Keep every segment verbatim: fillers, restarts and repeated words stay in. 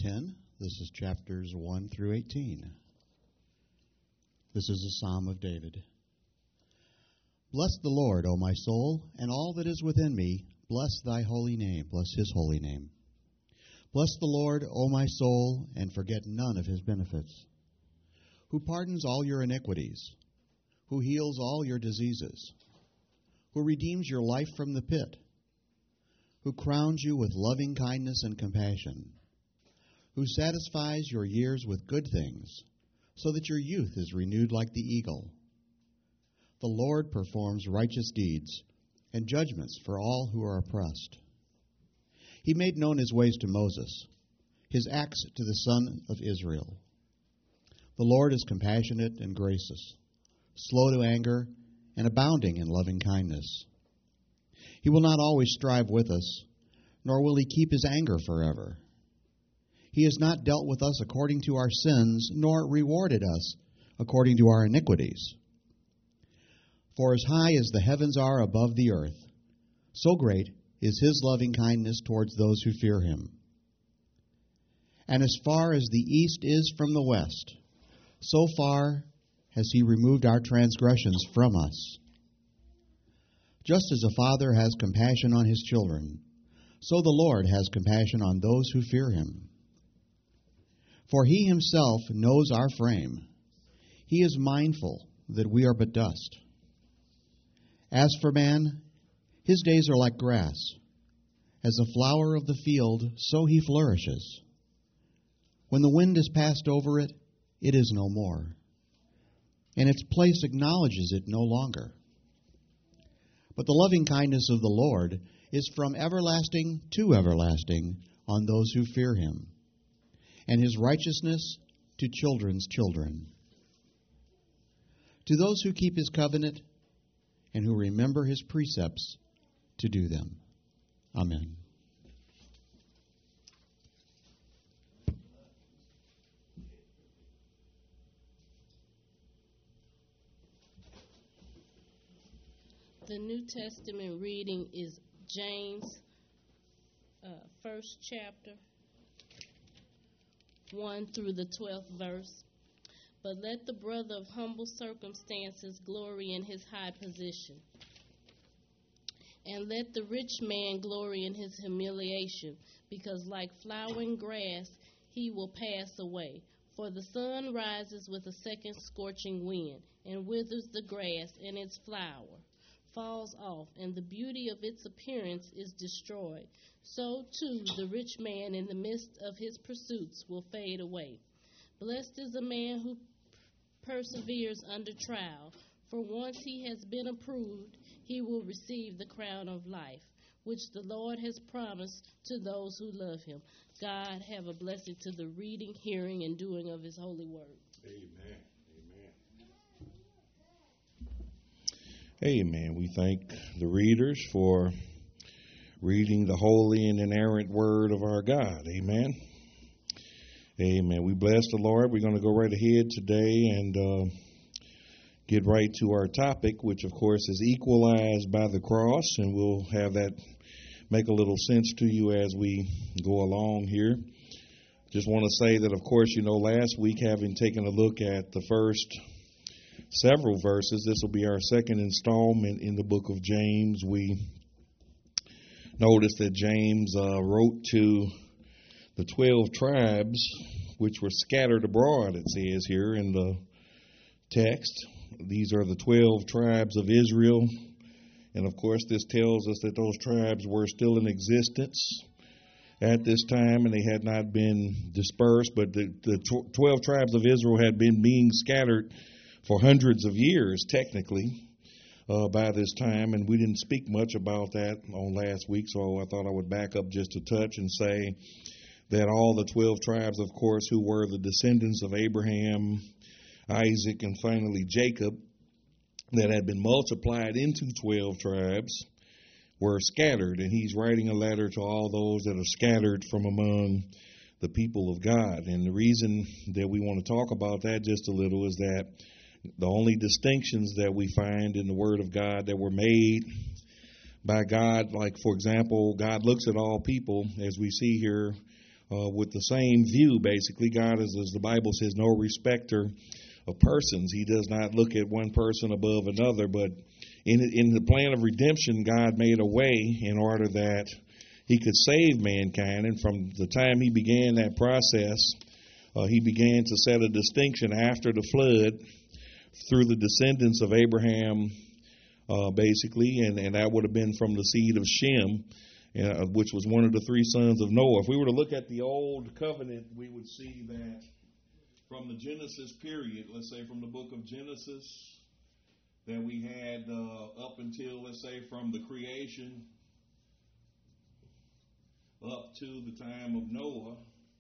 ten. This is chapters one through eighteen. This is a psalm of David. Bless the Lord, O my soul, and all that is within me. Bless thy holy name. Bless his holy name. Bless the Lord, O my soul, and forget none of his benefits. Who pardons all your iniquities, who heals all your diseases, who redeems your life from the pit, who crowns you with loving kindness and compassion, who satisfies your years with good things, so that your youth is renewed like the eagle. The Lord performs righteous deeds and judgments for all who are oppressed. He made known his ways to Moses, his acts to the son of Israel. The Lord is compassionate and gracious, slow to anger, and abounding in loving kindness. He will not always strive with us, nor will he keep his anger forever. He has not dealt with us according to our sins, nor rewarded us according to our iniquities. For as high as the heavens are above the earth, so great is his loving kindness towards those who fear him. And as far as the east is from the west, so far has he removed our transgressions from us. Just as a father has compassion on his children, so the Lord has compassion on those who fear him. For he himself knows our frame. He is mindful that we are but dust. As for man, his days are like grass. As a flower of the field, so he flourishes. When the wind has passed over it, it is no more, and its place acknowledges it no longer. But the loving kindness of the Lord is from everlasting to everlasting on those who fear him, and his righteousness to children's children. To those who keep his covenant and who remember his precepts to do them. Amen. The New Testament reading is James, uh, first chapter, one through the twelfth verse. But let the brother of humble circumstances glory in his high position, and let the rich man glory in his humiliation, because like flowering grass he will pass away. For the sun rises with a second scorching wind, and withers the grass, and its flower falls off, and the beauty of its appearance is destroyed. So, too, the rich man in the midst of his pursuits will fade away. Blessed is a man who perseveres under trial, for once he has been approved, he will receive the crown of life, which the Lord has promised to those who love him. God have a blessing to the reading, hearing, and doing of his holy word. Amen. Amen. Amen. We thank the readers for reading the holy and inerrant word of our God. Amen. Amen. We bless the Lord. We're going to go right ahead today and uh, get right to our topic, which, of course, is equalized by the cross. And we'll have that make a little sense to you as we go along here. Just want to say that, of course, you know, last week, having taken a look at the first several verses, this will be our second installment in the book of James. We noticed that James uh, wrote to the twelve tribes which were scattered abroad, it says here in the text. These are the twelve tribes of Israel. And of course, this tells us that those tribes were still in existence at this time, and they had not been dispersed. But the, the tw- twelve tribes of Israel had been being scattered for hundreds of years, technically, uh, by this time. And we didn't speak much about that on last week, so I thought I would back up just a touch and say that all the twelve tribes, of course, who were the descendants of Abraham, Isaac, and finally Jacob, that had been multiplied into twelve tribes, were scattered. And he's writing a letter to all those that are scattered from among the people of God. And the reason that we want to talk about that just a little is that the only distinctions that we find in the Word of God that were made by God, like, for example, God looks at all people, as we see here, uh, with the same view, basically. God is, as the Bible says, no respecter of persons. He does not look at one person above another, but in, in the plan of redemption, God made a way in order that he could save mankind. And from the time he began that process, uh, he began to set a distinction after the flood through the descendants of Abraham, uh, basically, and, and that would have been from the seed of Shem, uh, which was one of the three sons of Noah. If we were to look at the Old Covenant, we would see that from the Genesis period, let's say from the book of Genesis, that we had uh, up until, let's say, from the creation up to the time of Noah,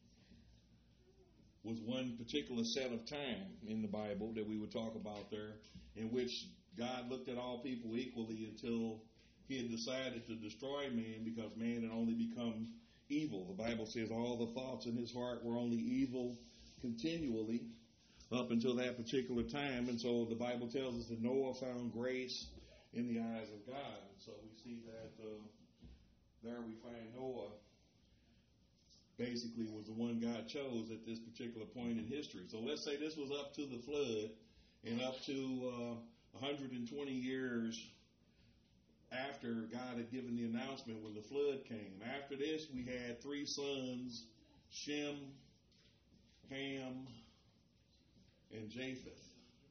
was one particular set of time in the Bible that we would talk about there, in which God looked at all people equally until he had decided to destroy man because man had only become evil. The Bible says all the thoughts in his heart were only evil continually up until that particular time. And so the Bible tells us that Noah found grace in the eyes of God. And so we see that uh, there we find Noah basically was the one God chose at this particular point in history. So let's say this was up to the flood and up to uh, one hundred twenty years after God had given the announcement when the flood came. After this, we had three sons, Shem, Ham, and Japheth.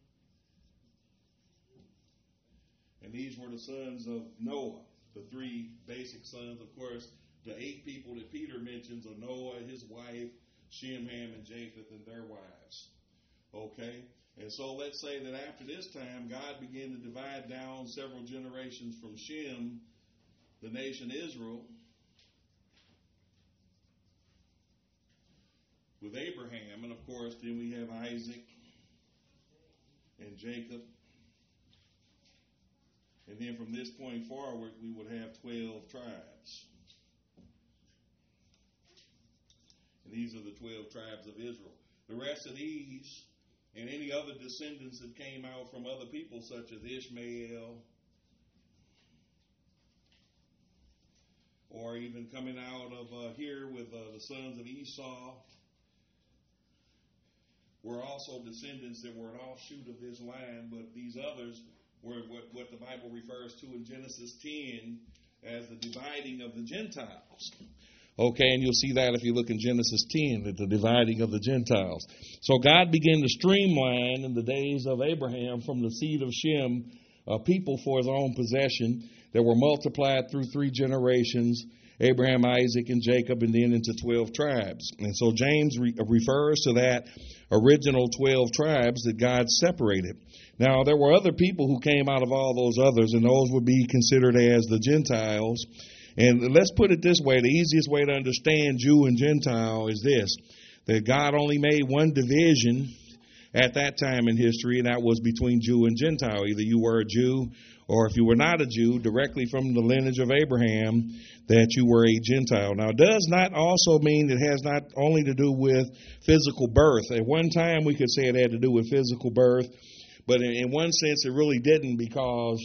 And these were the sons of Noah, the three basic sons. Of course, the eight people that Peter mentions are Noah, his wife, Shem, Ham, and Japheth, and their wives. Okay? And so let's say that after this time, God began to divide down several generations from Shem, the nation Israel, with Abraham. And of course, then we have Isaac and Jacob. And then from this point forward, we would have twelve tribes. And these are the twelve tribes of Israel. The rest of these and any other descendants that came out from other people such as Ishmael, or even coming out of uh, here with uh, the sons of Esau, were also descendants that were an offshoot of this line, but these others were what, what the Bible refers to in Genesis ten as the dividing of the Gentiles. Okay, and you'll see that if you look in Genesis ten, at the dividing of the Gentiles. So God began to streamline in the days of Abraham from the seed of Shem, a people for his own possession that were multiplied through three generations, Abraham, Isaac, and Jacob, and then into twelve tribes. And so James re- refers to that original twelve tribes that God separated. Now, there were other people who came out of all those others, and those would be considered as the Gentiles. And let's put it this way, the easiest way to understand Jew and Gentile is this, that God only made one division at that time in history, and that was between Jew and Gentile. Either you were a Jew, or if you were not a Jew, directly from the lineage of Abraham, that you were a Gentile. Now, it does not also mean it has not only to do with physical birth. At one time, we could say it had to do with physical birth, but in one sense, it really didn't, because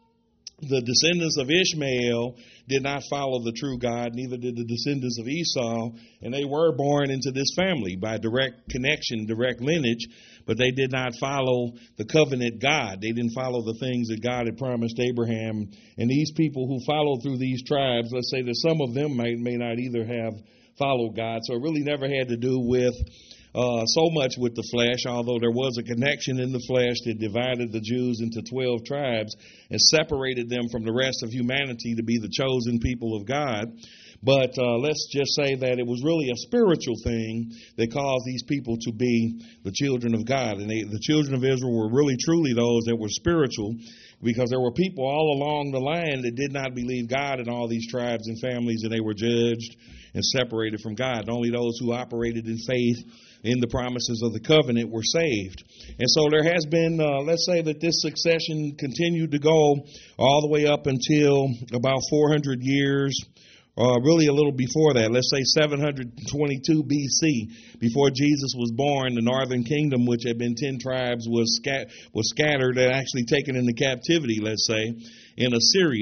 the descendants of Ishmael did not follow the true God, neither did the descendants of Esau, and they were born into this family by direct connection, direct lineage, but they did not follow the covenant God. They didn't follow the things that God had promised Abraham. And these people who followed through these tribes, let's say that some of them may, may not either have followed God, so it really never had to do with Uh, so much with the flesh, although there was a connection in the flesh that divided the Jews into twelve tribes and separated them from the rest of humanity to be the chosen people of God. But uh, let's just say that it was really a spiritual thing that caused these people to be the children of God. And they, the children of Israel were really truly those that were spiritual, because there were people all along the line that did not believe God in all these tribes and families, and they were judged and separated from God. Only those who operated in faith in the promises of the covenant were saved. And so there has been, uh, let's say that this succession continued to go all the way up until about four hundred years, uh, really a little before that. Let's say seven hundred twenty-two B C, before Jesus was born. The northern kingdom, which had been ten tribes, was scat- was scattered and actually taken into captivity, let's say, in Assyria.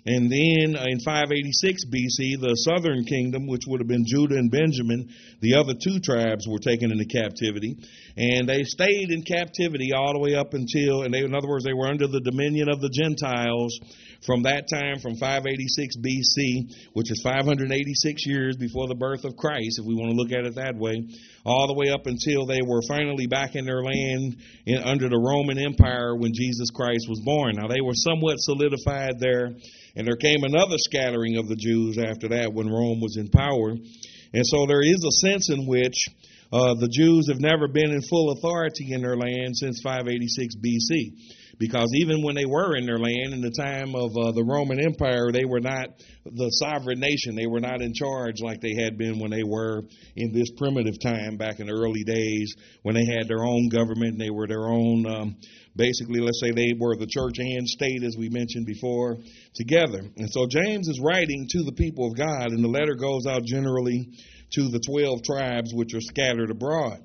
And then uh, in five eighty-six B C, the southern kingdom, which would have been Judah and Benjamin, the other two tribes were taken into captivity. And they stayed in captivity all the way up until, and they, in other words, they were under the dominion of the Gentiles from that time, from five eighty-six B C, which is five hundred eighty-six years before the birth of Christ, if we want to look at it that way, all the way up until they were finally back in their land in, under the Roman Empire when Jesus Christ was born. Now, they were somewhat solidified there, and there came another scattering of the Jews after that when Rome was in power. And so there is a sense in which uh, the Jews have never been in full authority in their land since five eighty-six B C. Because even when they were in their land in the time of uh, the Roman Empire, they were not the sovereign nation. They were not in charge like they had been when they were in this primitive time back in the early days when they had their own government and they were their own, um, basically, let's say they were the church and state, as we mentioned before, together. And so James is writing to the people of God, and the letter goes out generally to the twelve tribes which are scattered abroad.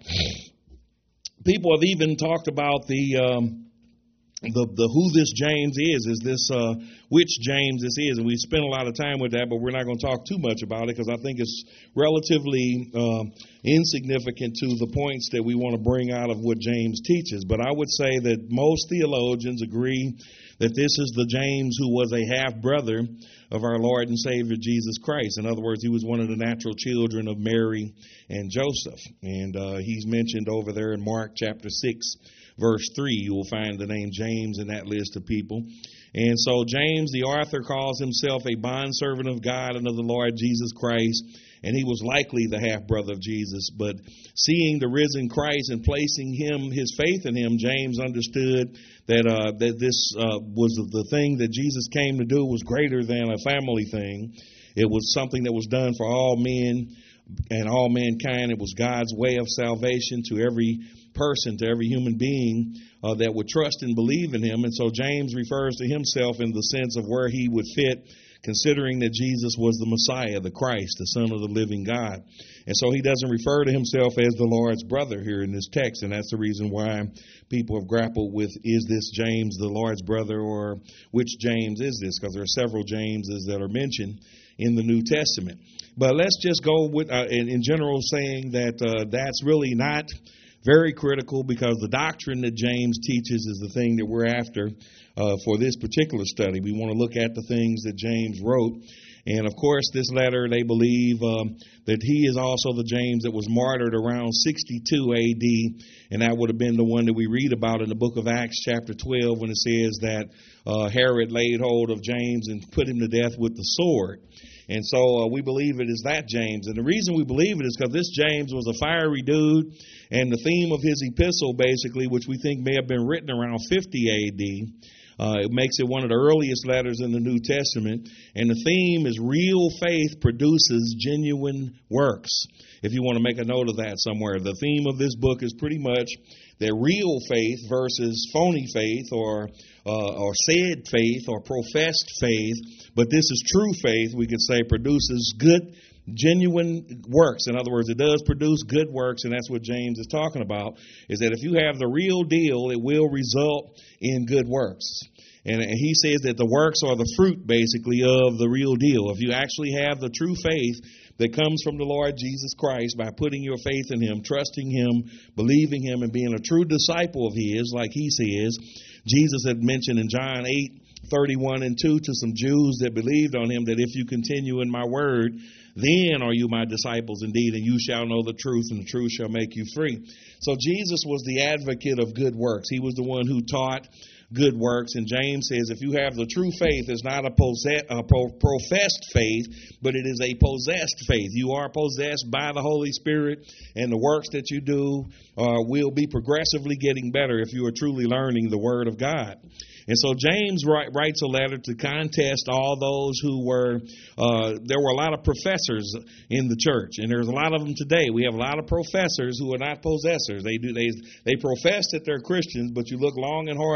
People have even talked about the... Um, The, the who this James is, is this uh, which James this is, and we spent a lot of time with that, but we're not going to talk too much about it because I think it's relatively uh, insignificant to the points that we want to bring out of what James teaches. But I would say that most theologians agree that this is the James who was a half brother of our Lord and Savior Jesus Christ. In other words, he was one of the natural children of Mary and Joseph, and uh, he's mentioned over there in Mark chapter six. Verse three, you will find the name James in that list of people. And so James, the author, calls himself a bondservant of God and of the Lord Jesus Christ. And he was likely the half-brother of Jesus. But seeing the risen Christ and placing him, his faith in him, James understood that uh, that this uh, was the thing that Jesus came to do was greater than a family thing. It was something that was done for all men and all mankind. It was God's way of salvation to every person, to every human being uh, that would trust and believe in him. And so James refers to himself in the sense of where he would fit, considering that Jesus was the Messiah, the Christ, the Son of the living God. And so he doesn't refer to himself as the Lord's brother here in this text, and that's the reason why people have grappled with, is this James the Lord's brother, or which James is this? Because there are several Jameses that are mentioned in the New Testament. But let's just go with, uh, in, in general, saying that uh, that's really not very critical, because the doctrine that James teaches is the thing that we're after uh, for this particular study. We want to look at the things that James wrote. And, of course, this letter, they believe um, that he is also the James that was martyred around sixty-two A D, and that would have been the one that we read about in the book of Acts chapter twelve when it says that uh, Herod laid hold of James and put him to death with the sword. And so uh, we believe it is that James. And the reason we believe it is because this James was a fiery dude. And the theme of his epistle, basically, which we think may have been written around fifty A D, uh, it makes it one of the earliest letters in the New Testament. And the theme is real faith produces genuine works. If you want to make a note of that somewhere, the theme of this book is pretty much that real faith versus phony faith, or uh, or said faith, or professed faith. But this is true faith, we could say, produces good, genuine works. In other words, it does produce good works, and that's what James is talking about, is that if you have the real deal, it will result in good works. And he says that the works are the fruit, basically, of the real deal. If you actually have the true faith that comes from the Lord Jesus Christ by putting your faith in him, trusting him, believing him, and being a true disciple of his, like he says. Jesus had mentioned in John eight, thirty-one and two to some Jews that believed on him that if you continue in my word, then are you my disciples indeed, and you shall know the truth, and the truth shall make you free. So Jesus was the advocate of good works. He was the one who taught good works. And James says if you have the true faith, it's not a, possess, a pro- professed faith, but it is a possessed faith. You are possessed by the Holy Spirit, and the works that you do uh, will be progressively getting better if you are truly learning the Word of God. And so James write, writes a letter to contest all those who were, uh, there were a lot of professors in the church, and there's a lot of them today. We have a lot of professors who are not possessors. They do they they profess that they're Christians, but you look long and hard to find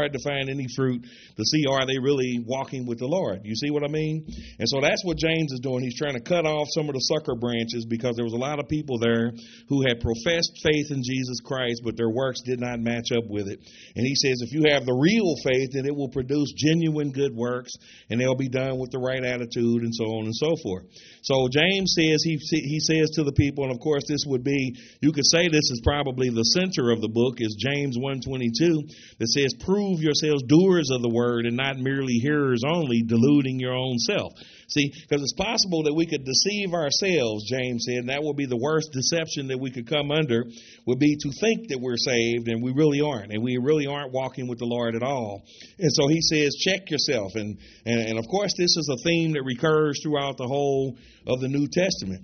find any fruit to see are they really walking with the Lord. You see what I mean? And so that's what James is doing. He's trying to cut off some of the sucker branches because there was a lot of people there who had professed faith in Jesus Christ, but their works did not match up with it. And he says if you have the real faith, then it will produce genuine good works, and they'll be done with the right attitude and so on and so forth. So James says, he he says to the people, and of course this would be, you could say this is probably the center of the book, is James one twenty-two, that says, prove yourselves doers of the word and not merely hearers only, deluding your own self. See, because it's possible that we could deceive ourselves, James said, and that would be the worst deception that we could come under, would be to think that we're saved and we really aren't, and we really aren't walking with the Lord at all. And so he says, check yourself. And, and, and of course, this is a theme that recurs throughout the whole of the New Testament,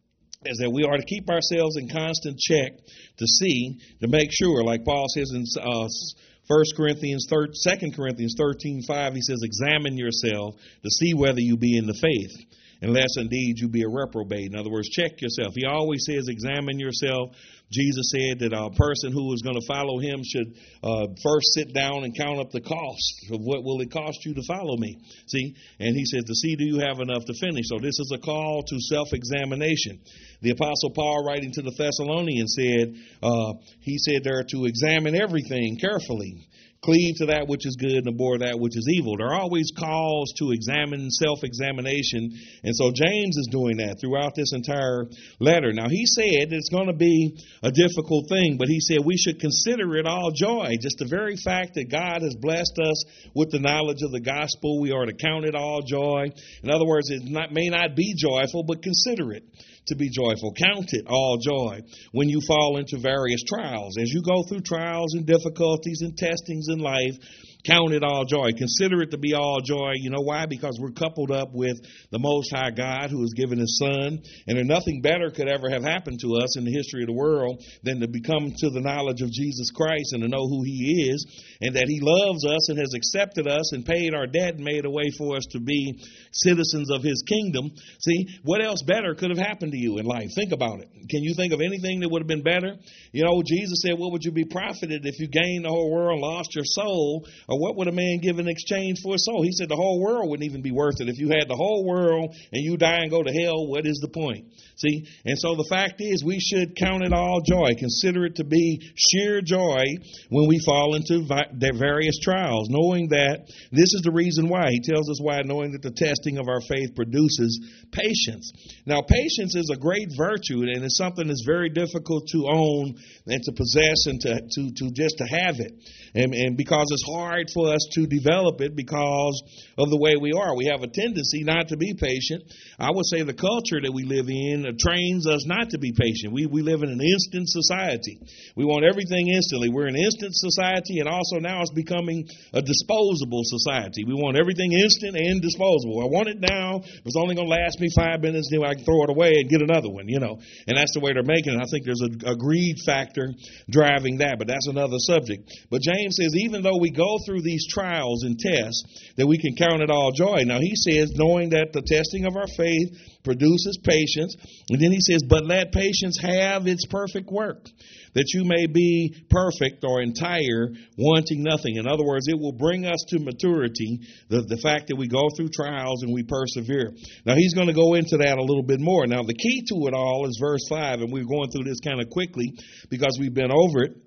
is that we are to keep ourselves in constant check to see, to make sure, like Paul says in uh, First Corinthians, Second Corinthians thirteen five, he says, examine yourself to see whether you be in the faith, unless indeed you be a reprobate. In other words, check yourself. He always says, examine yourself. Jesus said that a person who is going to follow him should uh, first sit down and count up the cost of what will it cost you to follow me. See, and he says to see, do you have enough to finish? So this is a call to self-examination. The Apostle Paul, writing to the Thessalonians, said, uh, he said they're to examine everything carefully. Cleave to that which is good and abhor that which is evil. There are always calls to examine, self-examination. And so James is doing that throughout this entire letter. Now, he said it's going to be a difficult thing, but he said we should consider it all joy. Just the very fact that God has blessed us with the knowledge of the gospel, we are to count it all joy. In other words, it not, may not be joyful, but consider it to be joyful. Count it all joy when you fall into various trials. As you go through trials and difficulties and testings in life, count it all joy. Consider it to be all joy. You know why? Because we're coupled up with the Most High God who has given his Son. And nothing better could ever have happened to us in the history of the world than to become to the knowledge of Jesus Christ and to know who he is and that he loves us and has accepted us and paid our debt and made a way for us to be citizens of his kingdom. See, what else better could have happened to you in life? Think about it. Can you think of anything that would have been better? You know, Jesus said, what would you be profited if you gained the whole world and lost your soul? Or what would a man give in exchange for his soul? He said the whole world wouldn't even be worth it. If you had the whole world and you die and go to hell, what is the point? See, and so the fact is we should count it all joy. Consider it to be sheer joy when we fall into vi- various trials, knowing that this is the reason why. He tells us why, knowing that the testing of our faith produces patience. Now, patience is a great virtue, and it's something that's very difficult to own and to possess and to, to, to just to have it. And, and because it's hard for us to develop it because of the way we are. We have a tendency not to be patient. I would say the culture that we live in trains us not to be patient. We we live in an instant society. We want everything instantly. We're an instant society, and also now it's becoming a disposable society. We want everything instant and disposable. I want it now. It's only going to last me five minutes, then I can throw it away and get another one, you know. And that's the way they're making it. I think there's a, a greed factor driving that, but that's another subject. But James says even though we go through these trials and tests, that we can count it all joy. Now he says, knowing that the testing of our faith produces patience. And then he says, but let patience have its perfect work, that you may be perfect or entire, wanting nothing. In other words, it will bring us to maturity, the, the fact that we go through trials and we persevere. Now, he's going to go into that a little bit more. Now, the key to it all is verse five, and we're going through this kind of quickly because we've been over it.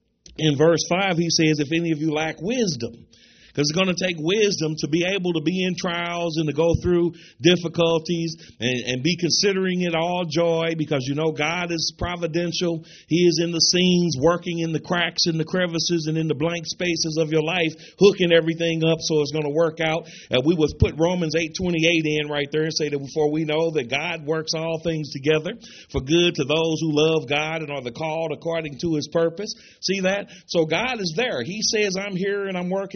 In verse five, he says, if any of you lack wisdom, because it's going to take wisdom to be able to be in trials and to go through difficulties and, and be considering it all joy, because you know God is providential. He is in the scenes, working in the cracks and the crevices and in the blank spaces of your life, hooking everything up so it's going to work out. Uh, we would put Romans eight twenty-eight in right there and say that before we know that God works all things together for good to those who love God and are the called according to his purpose. See that? So God is there. He says, I'm here and I'm working in every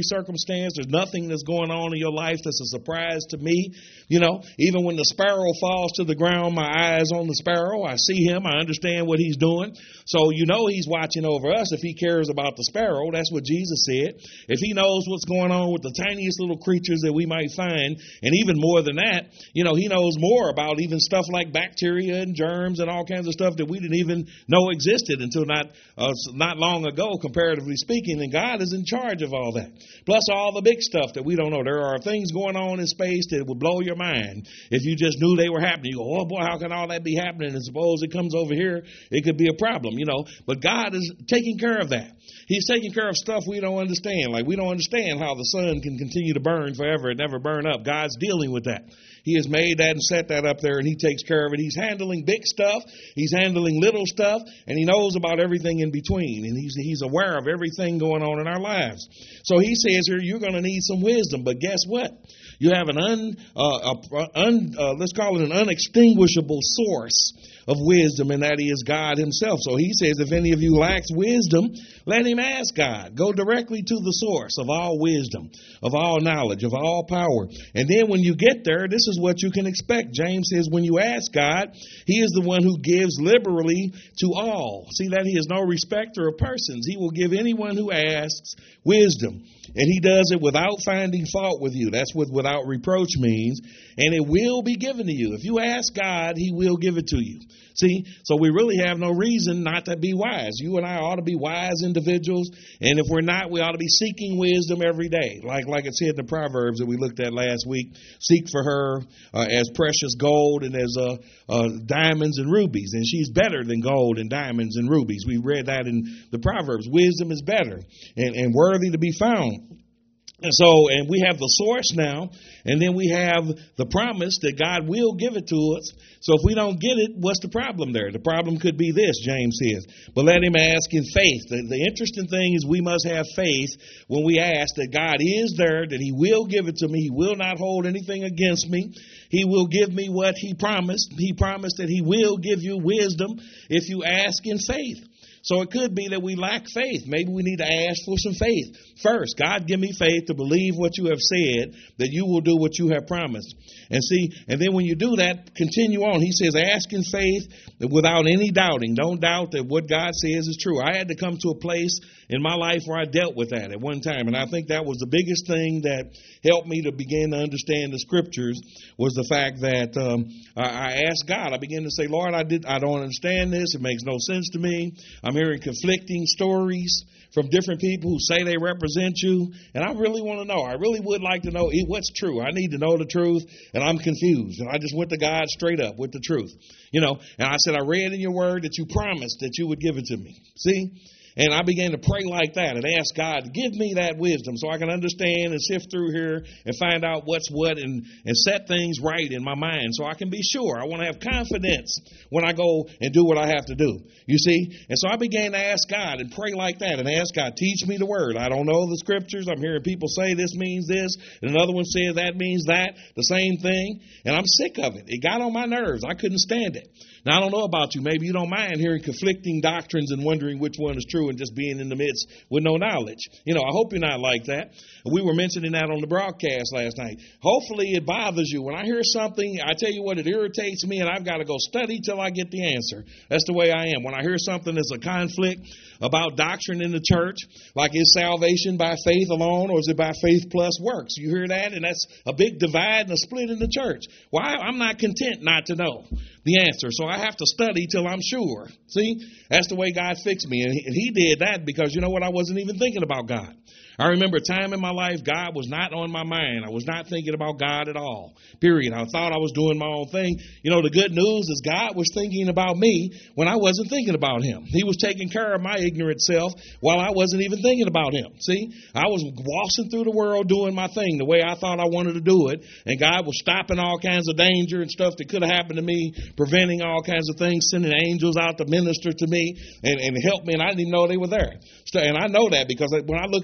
circumstance. There's nothing that's going on in your life that's a surprise to me. You know, even when the sparrow falls to the ground, my eye is on the sparrow. I see him. I understand what he's doing. So you know he's watching over us if he cares about the sparrow. That's what Jesus said. If he knows what's going on with the tiniest little creatures that we might find, and even more than that, you know, he knows more about even stuff like bacteria and germs and all kinds of stuff that we didn't even know existed until not uh, not long ago, comparatively speaking. And God is in charge of all that. Plus all the big stuff that we don't know. There are things going on in space that would blow your mind if you just knew they were happening. You go, oh boy, how can all that be happening? And suppose it comes over here, it could be a problem, you know. But God is taking care of that. He's taking care of stuff we don't understand. Like we don't understand how the sun can continue to burn forever and never burn up. God's dealing with that. He has made that and set that up there, and he takes care of it. He's handling big stuff. He's handling little stuff, and he knows about everything in between, and he's he's aware of everything going on in our lives. So he says here, you're going to need some wisdom, but guess what? You have an un, uh, a, un uh, let's call it an unextinguishable source of wisdom, and that is God himself. So he says, if any of you lacks wisdom, let him ask God. Go directly to the source of all wisdom, of all knowledge, of all power. And then when you get there, this is what you can expect. James says, when you ask God, he is the one who gives liberally to all. See that he is no respecter of persons. He will give anyone who asks wisdom. And he does it without finding fault with you. That's what without reproach means. And it will be given to you. If you ask God, he will give it to you. See, so we really have no reason not to be wise. You and I ought to be wise individuals. And if we're not, we ought to be seeking wisdom every day. Like like it said in the Proverbs that we looked at last week. Seek for her uh, as precious gold and as uh, uh, diamonds and rubies. And she's better than gold and diamonds and rubies. We read that in the Proverbs. Wisdom is better and, and worthy to be found. And so, and we have the source now, and then we have the promise that God will give it to us. So if we don't get it, what's the problem there? The problem could be this, James says. But let him ask in faith. The, the interesting thing is we must have faith when we ask that God is there, that he will give it to me. He will not hold anything against me. He will give me what he promised. He promised that he will give you wisdom if you ask in faith. So it could be that we lack faith. Maybe we need to ask for some faith. First, God, give me faith to believe what you have said, that you will do what you have promised. And see, and then when you do that, continue on. He says, ask in faith without any doubting. Don't doubt that what God says is true. I had to come to a place in my life where I dealt with that at one time. And I think that was the biggest thing that helped me to begin to understand the scriptures was the fact that um, I, I asked God. I began to say, Lord, I did. I don't understand this. It makes no sense to me. I'm hearing conflicting stories from different people who say they represent you. And I really want to know. I really would like to know what's true. I need to know the truth, and I'm confused. And I just went to God straight up with the truth. You know, and I said, I read in your word that you promised that you would give it to me. See? And I began to pray like that and ask God to give me that wisdom so I can understand and sift through here and find out what's what and, and set things right in my mind so I can be sure. I want to have confidence when I go and do what I have to do. You see? And so I began to ask God and pray like that and ask God, teach me the word. I don't know the scriptures. I'm hearing people say this means this and another one says that means that, the same thing. And I'm sick of it. It got on my nerves. I couldn't stand it. Now, I don't know about you. Maybe you don't mind hearing conflicting doctrines and wondering which one is true and just being in the midst with no knowledge. You know, I hope you're not like that. We were mentioning that on the broadcast last night. Hopefully it bothers you. When I hear something, I tell you what, it irritates me, and I've got to go study till I get the answer. That's the way I am. When I hear something that's a conflict about doctrine in the church, like is salvation by faith alone or is it by faith plus works? You hear that? And that's a big divide and a split in the church. Well, I, I'm not content not to know the answer, so I have to study till I'm sure. See, that's the way God fixed me, and he, and he did that because, you know what, I wasn't even thinking about God. I remember a time in my life God was not on my mind. I was not thinking about God at all, period. I thought I was doing my own thing. You know, the good news is God was thinking about me when I wasn't thinking about him. He was taking care of my ignorant self while I wasn't even thinking about him. See, I was waltzing through the world doing my thing the way I thought I wanted to do it, and God was stopping all kinds of danger and stuff that could have happened to me, preventing all kinds of things, sending angels out to minister to me and, and help me, and I didn't even know they were there. And I know that because when I look at some of the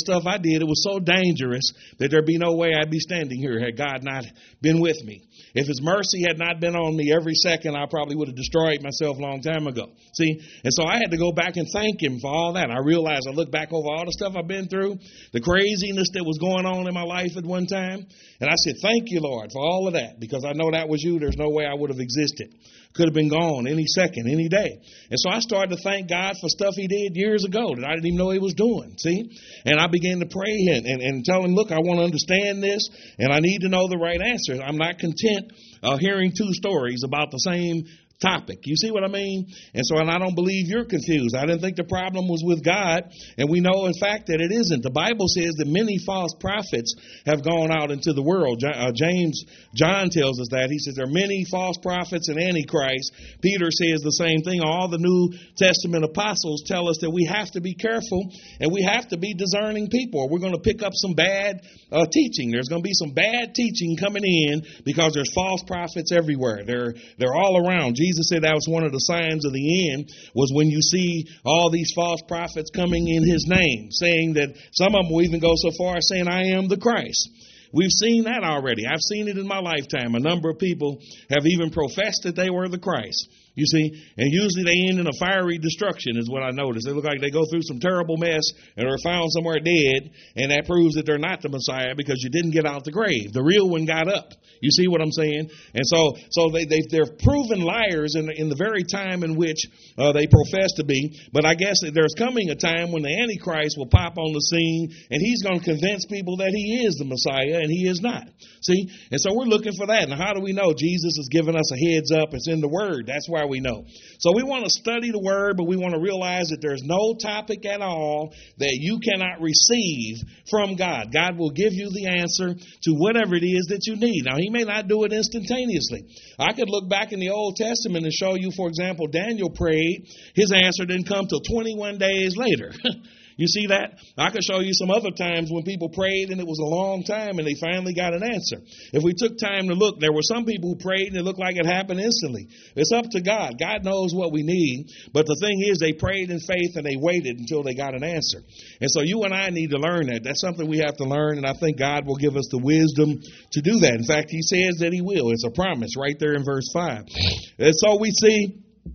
stuff I did, it was so dangerous that there'd be no way I'd be standing here had God not been with me. If his mercy had not been on me every second, I probably would have destroyed myself a long time ago. See? And so I had to go back and thank him for all that. I realized I look back over all the stuff I've been through, the craziness that was going on in my life at one time. And I said, thank you, Lord, for all of that, because I know that was you. There's no way I would have existed. Could have been gone any second, any day. And so I started to thank God for stuff he did years ago that I didn't even know he was doing. See? And I began to pray and, and, and tell him, look, I want to understand this, and I need to know the right answers. I'm not content uh, hearing two stories about the same topic. You see what I mean? And so, and I don't believe you're confused. I didn't think the problem was with God, and we know, in fact, that it isn't. The Bible says that many false prophets have gone out into the world. Uh, James, John tells us that. He says there are many false prophets and antichrists. Peter says the same thing. All the New Testament apostles tell us that we have to be careful, and we have to be discerning people, or we're going to pick up some bad uh, teaching. There's going to be some bad teaching coming in because there's false prophets everywhere. They're, they're all around. Jesus said that was one of the signs of the end, was when you see all these false prophets coming in his name, saying that some of them will even go so far as saying, I am the Christ. We've seen that already. I've seen it in my lifetime. A number of people have even professed that they were the Christ. You see, and usually they end in a fiery destruction is what I noticed. They look like they go through some terrible mess and are found somewhere dead, and that proves that they're not the Messiah because you didn't get out the grave. The real one got up. You see what I'm saying? And so so they, they, they're proven liars in, in the very time in which uh, they profess to be. But I guess there's coming a time when the Antichrist will pop on the scene, and he's going to convince people that he is the Messiah, and he is not. See? And so we're looking for that. And how do we know? Jesus has given us a heads up. It's in the Word. That's why we know. So we want to study the Word, but we want to realize that there's no topic at all that you cannot receive from God. God will give you the answer to whatever it is that you need. Now, he may not do it instantaneously. I could look back in the Old Testament and show you, for example, Daniel prayed. His answer didn't come till twenty-one days later. You see that? I could show you some other times when people prayed and it was a long time and they finally got an answer. If we took time to look, there were some people who prayed and it looked like it happened instantly. It's up to God. God knows what we need. But the thing is, they prayed in faith and they waited until they got an answer. And so you and I need to learn that. That's something we have to learn, and I think God will give us the wisdom to do that. In fact, he says that he will. It's a promise right there in verse five. And so we see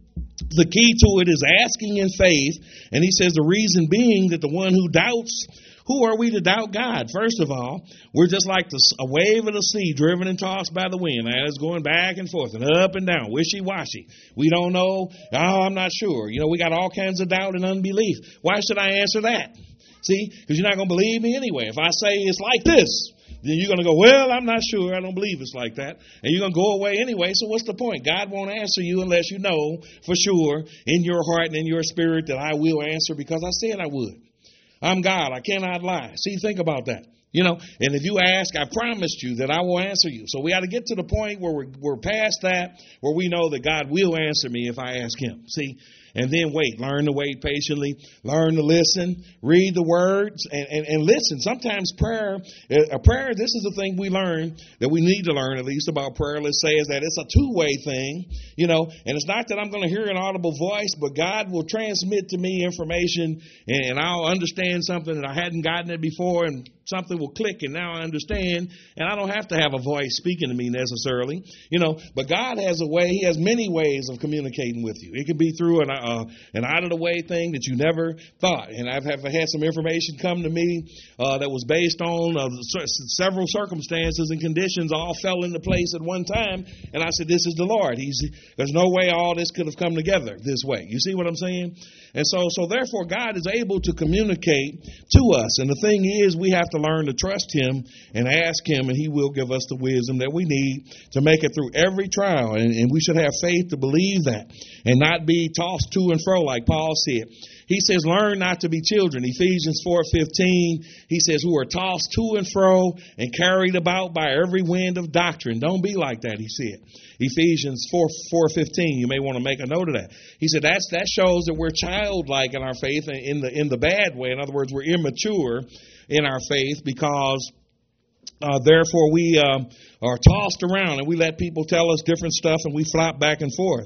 the key to it is asking in faith. And he says the reason being that the one who doubts, who are we to doubt God? First of all, we're just like the, a wave of the sea driven and tossed by the wind. And it's going back and forth and up and down, wishy-washy. We don't know. Oh, I'm not sure. You know, we got all kinds of doubt and unbelief. Why should I answer that? See, because you're not going to believe me anyway. If I say it's like this, then you're going to go, well, I'm not sure. I don't believe it's like that. And you're going to go away anyway. So what's the point? God won't answer you unless you know for sure in your heart and in your spirit that I will answer because I said I would. I'm God. I cannot lie. See, think about that. You know, and if you ask, I promised you that I will answer you. So we got to get to the point where we're, we're past that, where we know that God will answer me if I ask him. See? And then wait, learn to wait patiently, learn to listen, read the words, and, and, and listen. Sometimes prayer, a prayer, this is the thing we learn, that we need to learn at least about prayer, let's say, is that it's a two-way thing, you know, and it's not that I'm going to hear an audible voice, but God will transmit to me information, and, and I'll understand something that I hadn't gotten it before, and something will click, and now I understand, and I don't have to have a voice speaking to me necessarily, you know, but God has a way, he has many ways of communicating with you. It can be through an, uh, an out-of-the-way thing that you never thought, and I've have had some information come to me uh, that was based on uh, several circumstances and conditions all fell into place at one time, and I said, this is the Lord. He's, there's no way all this could have come together this way. You see what I'm saying? And so, so therefore, God is able to communicate to us. And the thing is, we have to learn to trust him and ask him, and he will give us the wisdom that we need to make it through every trial. And, and we should have faith to believe that and not be tossed to and fro like Paul said. He says, learn not to be children. Ephesians four fifteen, he says, who are tossed to and fro and carried about by every wind of doctrine. Don't be like that, he said. Ephesians four fifteen, you may want to make a note of that. He said that's, that shows that we're childlike in our faith in the, in the bad way. In other words, we're immature in our faith because uh, therefore we uh, are tossed around and we let people tell us different stuff and we flop back and forth.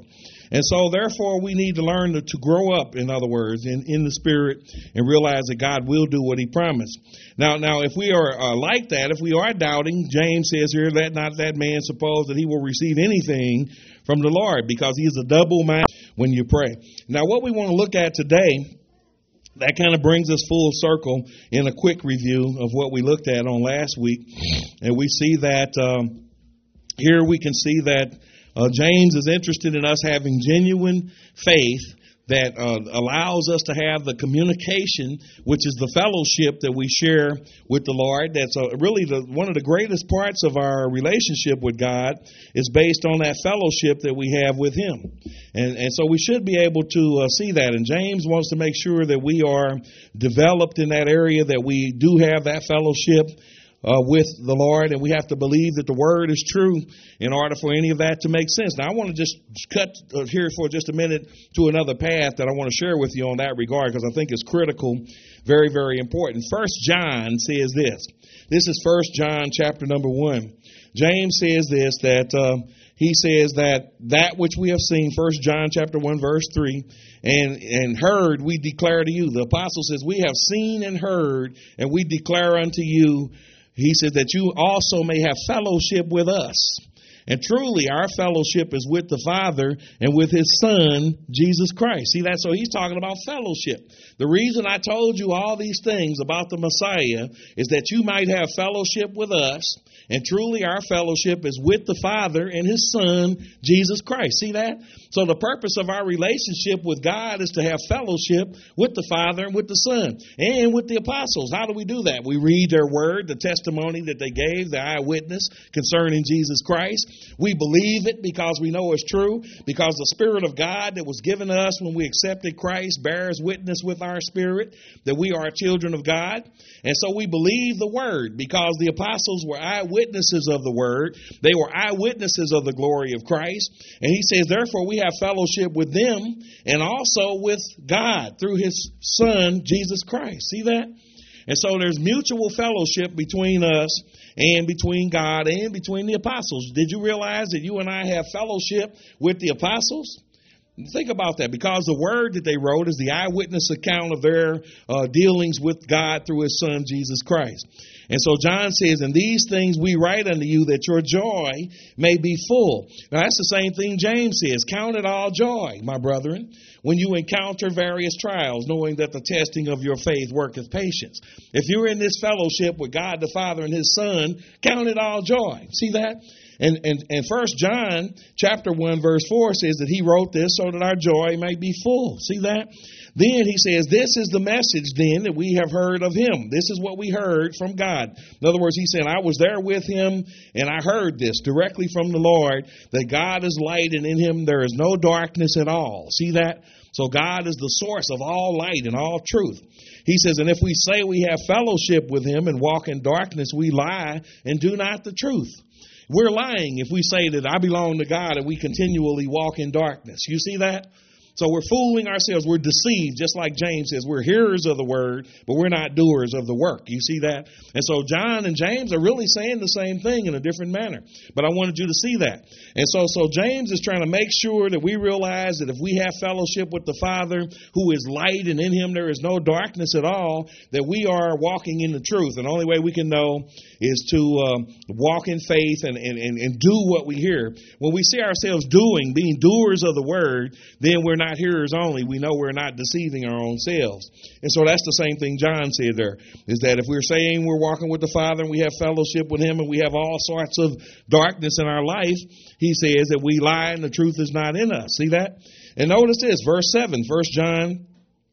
And so, therefore, we need to learn to, to grow up, in other words, in, in the Spirit and realize that God will do what he promised. Now, now, if we are uh, like that, if we are doubting, James says here, let not that man suppose that he will receive anything from the Lord, because he is a double minded when you pray. Now, what we want to look at today, that kind of brings us full circle in a quick review of what we looked at on last week. And we see that um, here we can see that uh, James is interested in us having genuine faith that uh, allows us to have the communication, which is the fellowship that we share with the Lord. That's uh, really the, one of the greatest parts of our relationship with God is based on that fellowship that we have with him. And, and so we should be able to uh, see that. And James wants to make sure that we are developed in that area, that we do have that fellowship Uh, with the Lord, and we have to believe that the word is true in order for any of that to make sense. Now, I want to just cut uh, here for just a minute to another path that I want to share with you on that regard, because I think it's critical, very, very important. First John says this. This is First John chapter number one. James says this, that uh, he says that that which we have seen, First John chapter one, verse three, and, and heard, we declare to you. The apostle says, we have seen and heard, and we declare unto you. He says that you also may have fellowship with us. And truly, our fellowship is with the Father and with his Son, Jesus Christ. See that? So he's talking about fellowship. The reason I told you all these things about the Messiah is that you might have fellowship with us. And truly, our fellowship is with the Father and his Son, Jesus Christ. See that? So the purpose of our relationship with God is to have fellowship with the Father and with the Son and with the apostles. How do we do that? We read their word, the testimony that they gave, the eyewitness concerning Jesus Christ. We believe it because we know it's true, because the Spirit of God that was given us when we accepted Christ bears witness with our spirit that we are children of God. And so we believe the word because the apostles were eyewitnesses of the word. They were eyewitnesses of the glory of Christ. And he says, therefore, we have fellowship with them and also with God through his Son, Jesus Christ. See that? And so there's mutual fellowship between us and between God and between the apostles. Did you realize that you and I have fellowship with the apostles? Think about that, because the word that they wrote is the eyewitness account of their uh, dealings with God through his Son, Jesus Christ. And so John says, and these things we write unto you that your joy may be full. Now, that's the same thing James says. Count it all joy, my brethren, when you encounter various trials, knowing that the testing of your faith worketh patience. If you're in this fellowship with God the Father and his Son, count it all joy. See that? And, and, and First John chapter one, verse four says that he wrote this so that our joy may be full. See that? Then he says, this is the message then that we have heard of him. This is what we heard from God. In other words, he said, I was there with him and I heard this directly from the Lord, that God is light and in him there is no darkness at all. See that? So God is the source of all light and all truth. He says, and if we say we have fellowship with him and walk in darkness, we lie and do not the truth. We're lying if we say that I belong to God and we continually walk in darkness. You see that? So we're fooling ourselves. We're deceived, just like James says. We're hearers of the word, but we're not doers of the work. You see that? And so John and James are really saying the same thing in a different manner. But I wanted you to see that. And so, so James is trying to make sure that we realize that if we have fellowship with the Father, who is light, and in him there is no darkness at all, that we are walking in the truth. And the only way we can know is to um, walk in faith and, and, and, and do what we hear. When we see ourselves doing, being doers of the word, then we're not not hearers only. We know we're not deceiving our own selves. And so that's the same thing John said there, is that if we're saying we're walking with the Father and we have fellowship with him and we have all sorts of darkness in our life, he says that we lie and the truth is not in us. See that? And notice this, verse seven, First John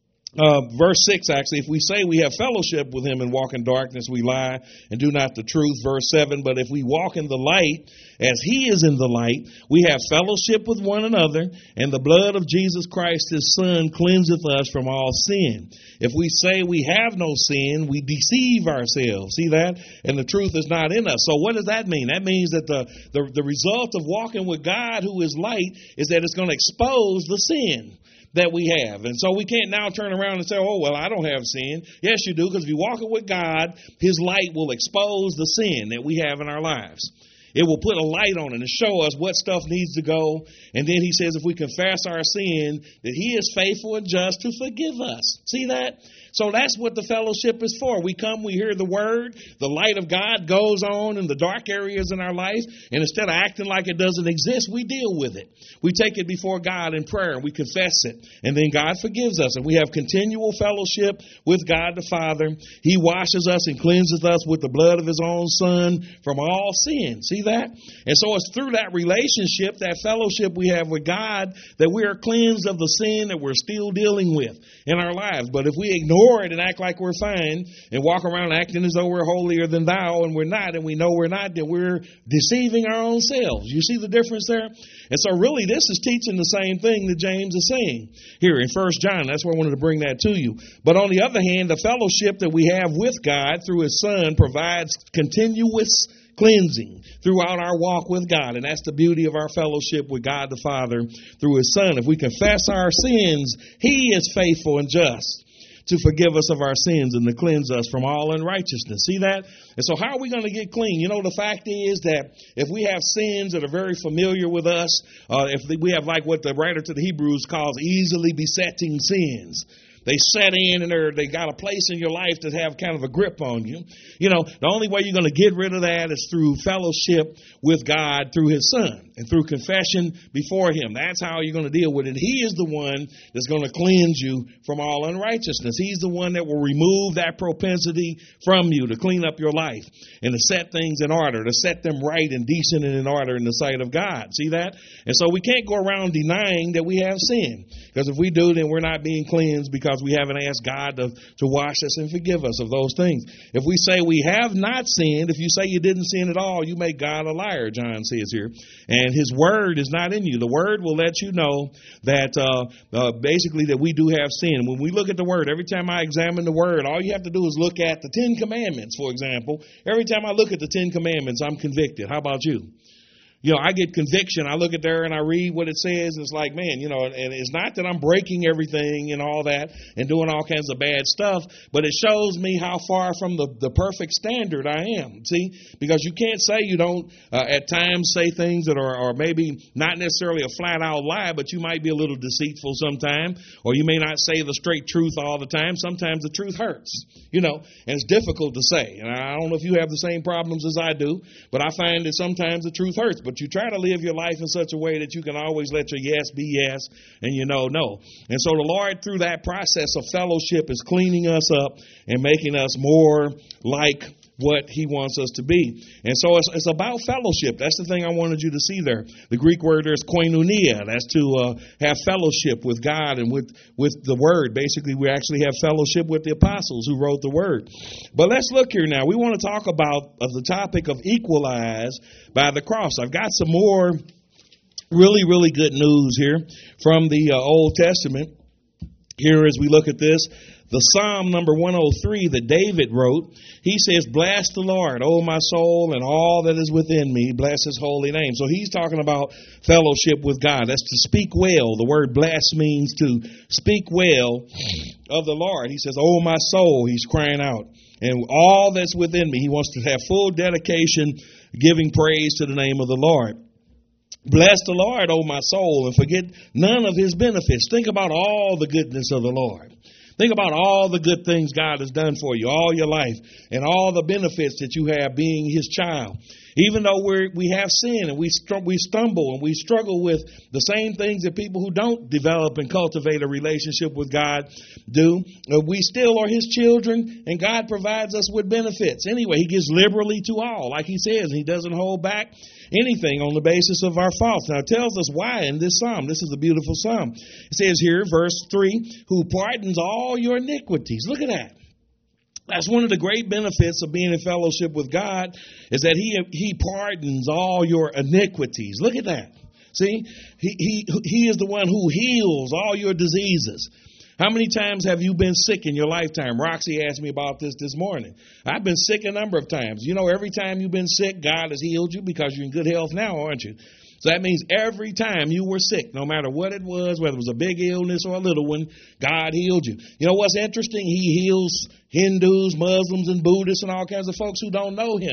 Uh, verse six, actually, if we say we have fellowship with him and walk in darkness, we lie and do not the truth. Verse seven, but if we walk in the light as he is in the light, we have fellowship with one another, and the blood of Jesus Christ, his Son, cleanseth us from all sin. If we say we have no sin, we deceive ourselves. See that? And the truth is not in us. So what does that mean? That means that the, the, the result of walking with God, who is light, is that it's going to expose the sin that we have. And so we can't now turn around and say, oh, well, I don't have sin. Yes, you do, because if you're walking with God, his light will expose the sin that we have in our lives. It will put a light on it and show us what stuff needs to go. And then he says if we confess our sin, that he is faithful and just to forgive us. See that? So that's what the fellowship is for. We come, we hear the word, the light of God goes on in the dark areas in our life, and instead of acting like it doesn't exist, we deal with it. We take it before God in prayer, and we confess it, and then God forgives us, and we have continual fellowship with God the Father. He washes us and cleanses us with the blood of his own Son from all sin. See that? And so it's through that relationship, that fellowship we have with God, that we are cleansed of the sin that we're still dealing with in our lives. But if we ignore it and act like we're fine and walk around acting as though we're holier than thou, and we're not, and we know we're not, then we're deceiving our own selves. You see the difference there? And so really this is teaching the same thing that James is saying here in First John. That's why I wanted to bring that to you. But on the other hand, the fellowship that we have with God through his Son provides continuous cleansing throughout our walk with God. And that's the beauty of our fellowship with God the Father through his Son. If we confess our sins, he is faithful and just to forgive us of our sins and to cleanse us from all unrighteousness. See that? And so how are we going to get clean? You know, the fact is that if we have sins that are very familiar with us, uh, if we have like what the writer to the Hebrews calls easily besetting sins, they set in and they're, they got a place in your life that have kind of a grip on you. You know, the only way you're going to get rid of that is through fellowship with God through his Son and through confession before him. That's how you're going to deal with it. He is the one that's going to cleanse you from all unrighteousness. He's the one that will remove that propensity from you to clean up your life and to set things in order, to set them right and decent and in order in the sight of God. See that? And so we can't go around denying that we have sin, because if we do, then we're not being cleansed because we haven't asked God to, to wash us and forgive us of those things. If we say we have not sinned, if you say you didn't sin at all, you make God a liar, John says here. And his word is not in you. The word will let you know that uh, uh, basically that we do have sin. When we look at the word, every time I examine the word, all you have to do is look at the Ten Commandments, for example. Every time I look at the Ten Commandments, I'm convicted. How about you? You know, I get conviction. I look at there and I read what it says. And it's like, man, you know, and it's not that I'm breaking everything and all that and doing all kinds of bad stuff, but it shows me how far from the, the perfect standard I am. See, because you can't say you don't uh, at times say things that are, are maybe not necessarily a flat out lie, but you might be a little deceitful sometime, or you may not say the straight truth all the time. Sometimes the truth hurts, you know, and it's difficult to say. And I don't know if you have the same problems as I do, but I find that sometimes the truth hurts. But you try to live your life in such a way that you can always let your yes be yes and your no, no. And so the Lord, through that process of fellowship, is cleaning us up and making us more like what he wants us to be. And so it's, it's about fellowship. That's the thing I wanted you to see there. The Greek word there is koinonia. That's to uh, have fellowship with God and with, with the word. Basically, we actually have fellowship with the apostles who wrote the word. But let's look here now. We want to talk about uh, the topic of equalized by the cross. I've got some more really, really good news here from the uh, Old Testament. Here as we look at this, the Psalm number one oh three that David wrote, he says, bless the Lord, O my soul, and all that is within me. Bless his holy name. So he's talking about fellowship with God. That's to speak well. The word bless means to speak well of the Lord. He says, O my soul, he's crying out. And all that's within me, he wants to have full dedication, giving praise to the name of the Lord. Bless the Lord, O my soul, and forget none of his benefits. Think about all the goodness of the Lord. Think about all the good things God has done for you all your life and all the benefits that you have being his child. Even though we're, we have sin and we we stumble and we struggle with the same things that people who don't develop and cultivate a relationship with God do, we still are his children, and God provides us with benefits. Anyway, he gives liberally to all, like he says. He doesn't hold back anything on the basis of our faults. Now, it tells us why in this psalm. This is a beautiful psalm. It says here, verse three, who pardons all your iniquities. Look at that. That's one of the great benefits of being in fellowship with God, is that he he pardons all your iniquities. Look at that. See, he he he is the one who heals all your diseases. How many times have you been sick in your lifetime? Roxy asked me about this this morning. I've been sick a number of times. You know, every time you've been sick, God has healed you because you're in good health now, aren't you? So that means every time you were sick, no matter what it was, whether it was a big illness or a little one, God healed you. You know what's interesting? He heals Hindus, Muslims, and Buddhists and all kinds of folks who don't know him.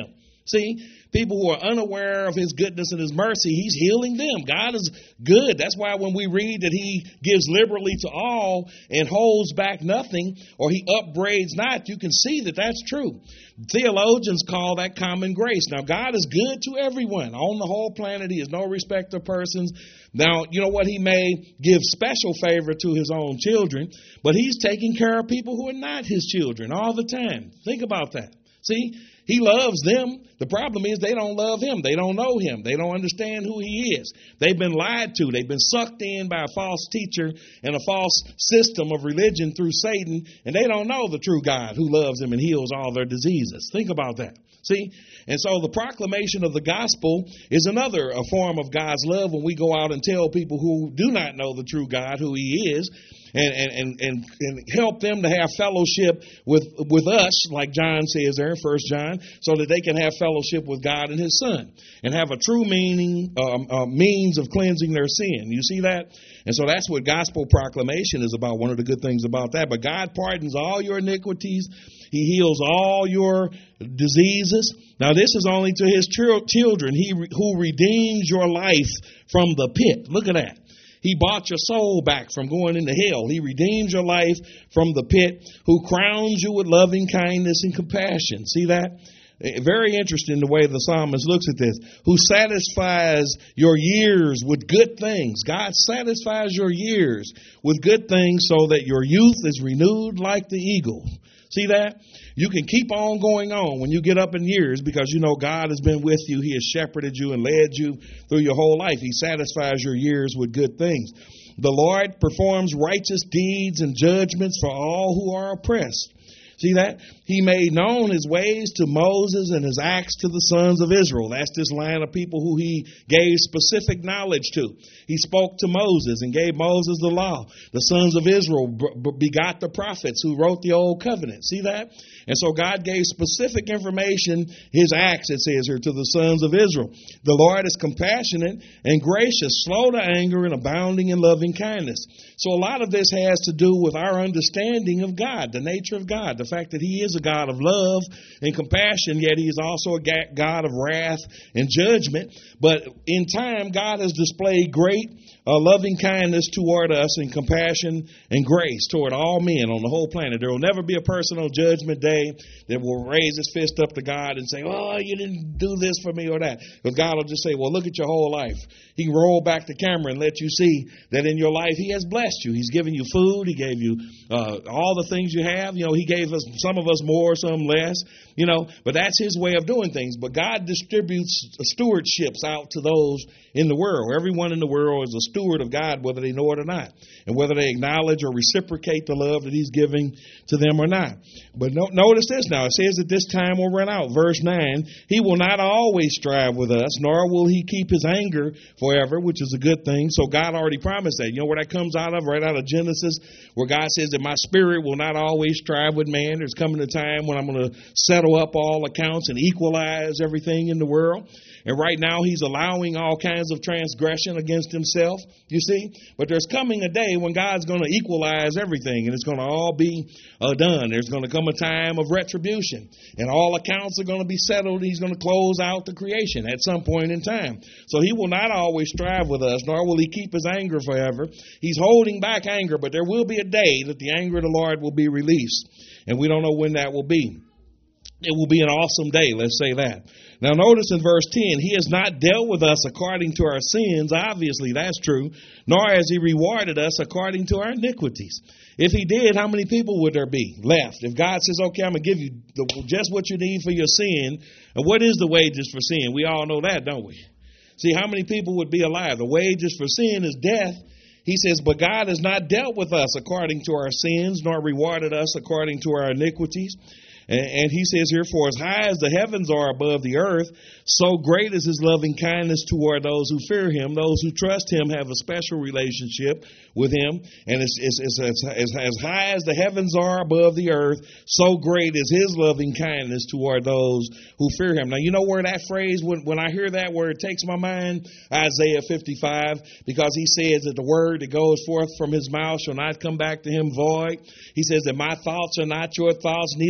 See, people who are unaware of his goodness and his mercy, he's healing them. God is good. That's why when we read that he gives liberally to all and holds back nothing, or he upbraids not, you can see that that's true. Theologians call that common grace. Now, God is good to everyone on the whole planet. He is no respecter of persons. Now, you know what? He may give special favor to his own children, but he's taking care of people who are not his children all the time. Think about that. See, he loves them. The problem is they don't love him. They don't know him. They don't understand who he is. They've been lied to. They've been sucked in by a false teacher and a false system of religion through Satan, and they don't know the true God who loves them and heals all their diseases. Think about that. See? And so the proclamation of the gospel is another a form of God's love when we go out and tell people who do not know the true God who he is, and and and, and help them to have fellowship with, with us, like John says there in First John, so that they can have fellowship with God and his Son and have a true meaning, um, uh, means of cleansing their sin. You see that? And so that's what gospel proclamation is about, one of the good things about that. But God pardons all your iniquities. He heals all your diseases. Now, this is only to his children, he who redeems your life from the pit. Look at that. He bought your soul back from going into hell. He redeems your life from the pit, who crowns you with loving kindness and compassion. See that? Very interesting the way the psalmist looks at this. Who satisfies your years with good things. God satisfies your years with good things so that your youth is renewed like the eagle. See that? You can keep on going on when you get up in years because you know God has been with you. He has shepherded you and led you through your whole life. He satisfies your years with good things. The Lord performs righteous deeds and judgments for all who are oppressed. See that? He made known his ways to Moses and his acts to the sons of Israel. That's this line of people who he gave specific knowledge to. He spoke to Moses and gave Moses the law. The sons of Israel begot the prophets who wrote the old covenant. See that? And so God gave specific information, his acts, it says here, to the sons of Israel. The Lord is compassionate and gracious, slow to anger and abounding in loving kindness. So a lot of this has to do with our understanding of God, the nature of God, the fact that he is a God of love and compassion, yet he is also a God of wrath and judgment. But in time, God has displayed great uh, loving kindness toward us and compassion and grace toward all men on the whole planet. There will never be a person on Judgment Day that will raise his fist up to God and say, oh, you didn't do this for me or that. Because God will just say, well, look at your whole life. He can roll back the camera and let you see that in your life he has blessed you. He's given you food. He gave you uh, all the things you have. You know, he gave us, some of us more, some less, you know, but that's his way of doing things. But God distributes stewardships out to those in the world. Everyone in the world is a steward of God, whether they know it or not, and whether they acknowledge or reciprocate the love that he's giving to them or not. But no, notice this now. It says that this time will run out. Verse nine, he will not always strive with us, nor will he keep his anger forever, which is a good thing. So God already promised that. You know where that comes out of? Right out of Genesis, where God says that my spirit will not always strive with man. There's coming a time when I'm going to settle up all accounts and equalize everything in the world. And right now he's allowing all kinds of transgression against himself, you see. But there's coming a day when God's going to equalize everything, and it's going to all be uh, done. There's going to come a time of retribution, and all accounts are going to be settled. He's going to close out the creation at some point in time. So he will not always strive with us, nor will he keep his anger forever. He's holding back anger, but there will be a day that the anger of the Lord will be released, and we don't know when that will be. It will be an awesome day, let's say that. Now notice in verse ten, he has not dealt with us according to our sins, obviously that's true, nor has he rewarded us according to our iniquities. If he did, how many people would there be left? If God says, okay, I'm going to give you the, just what you need for your sin, and what is the wages for sin? We all know that, don't we? See, how many people would be alive? The wages for sin is death. He says, but God has not dealt with us according to our sins, nor rewarded us according to our iniquities. And he says here, for as high as the heavens are above the earth, so great is his loving kindness toward those who fear him. Those who trust him have a special relationship with him. And it's, it's, it's, it's, it's as high as the heavens are above the earth, so great is his loving kindness toward those who fear him. Now, you know where that phrase, when, when I hear that word, takes my mind? Isaiah fifty-five, because he says that the word that goes forth from his mouth shall not come back to him void. He says that my thoughts are not your thoughts, neither are your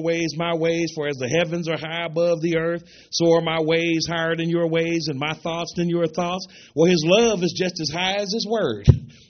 ways my ways, for as the heavens are high above the earth, so are my ways higher than your ways, and my thoughts than your thoughts. Well, his love is just as high as his word.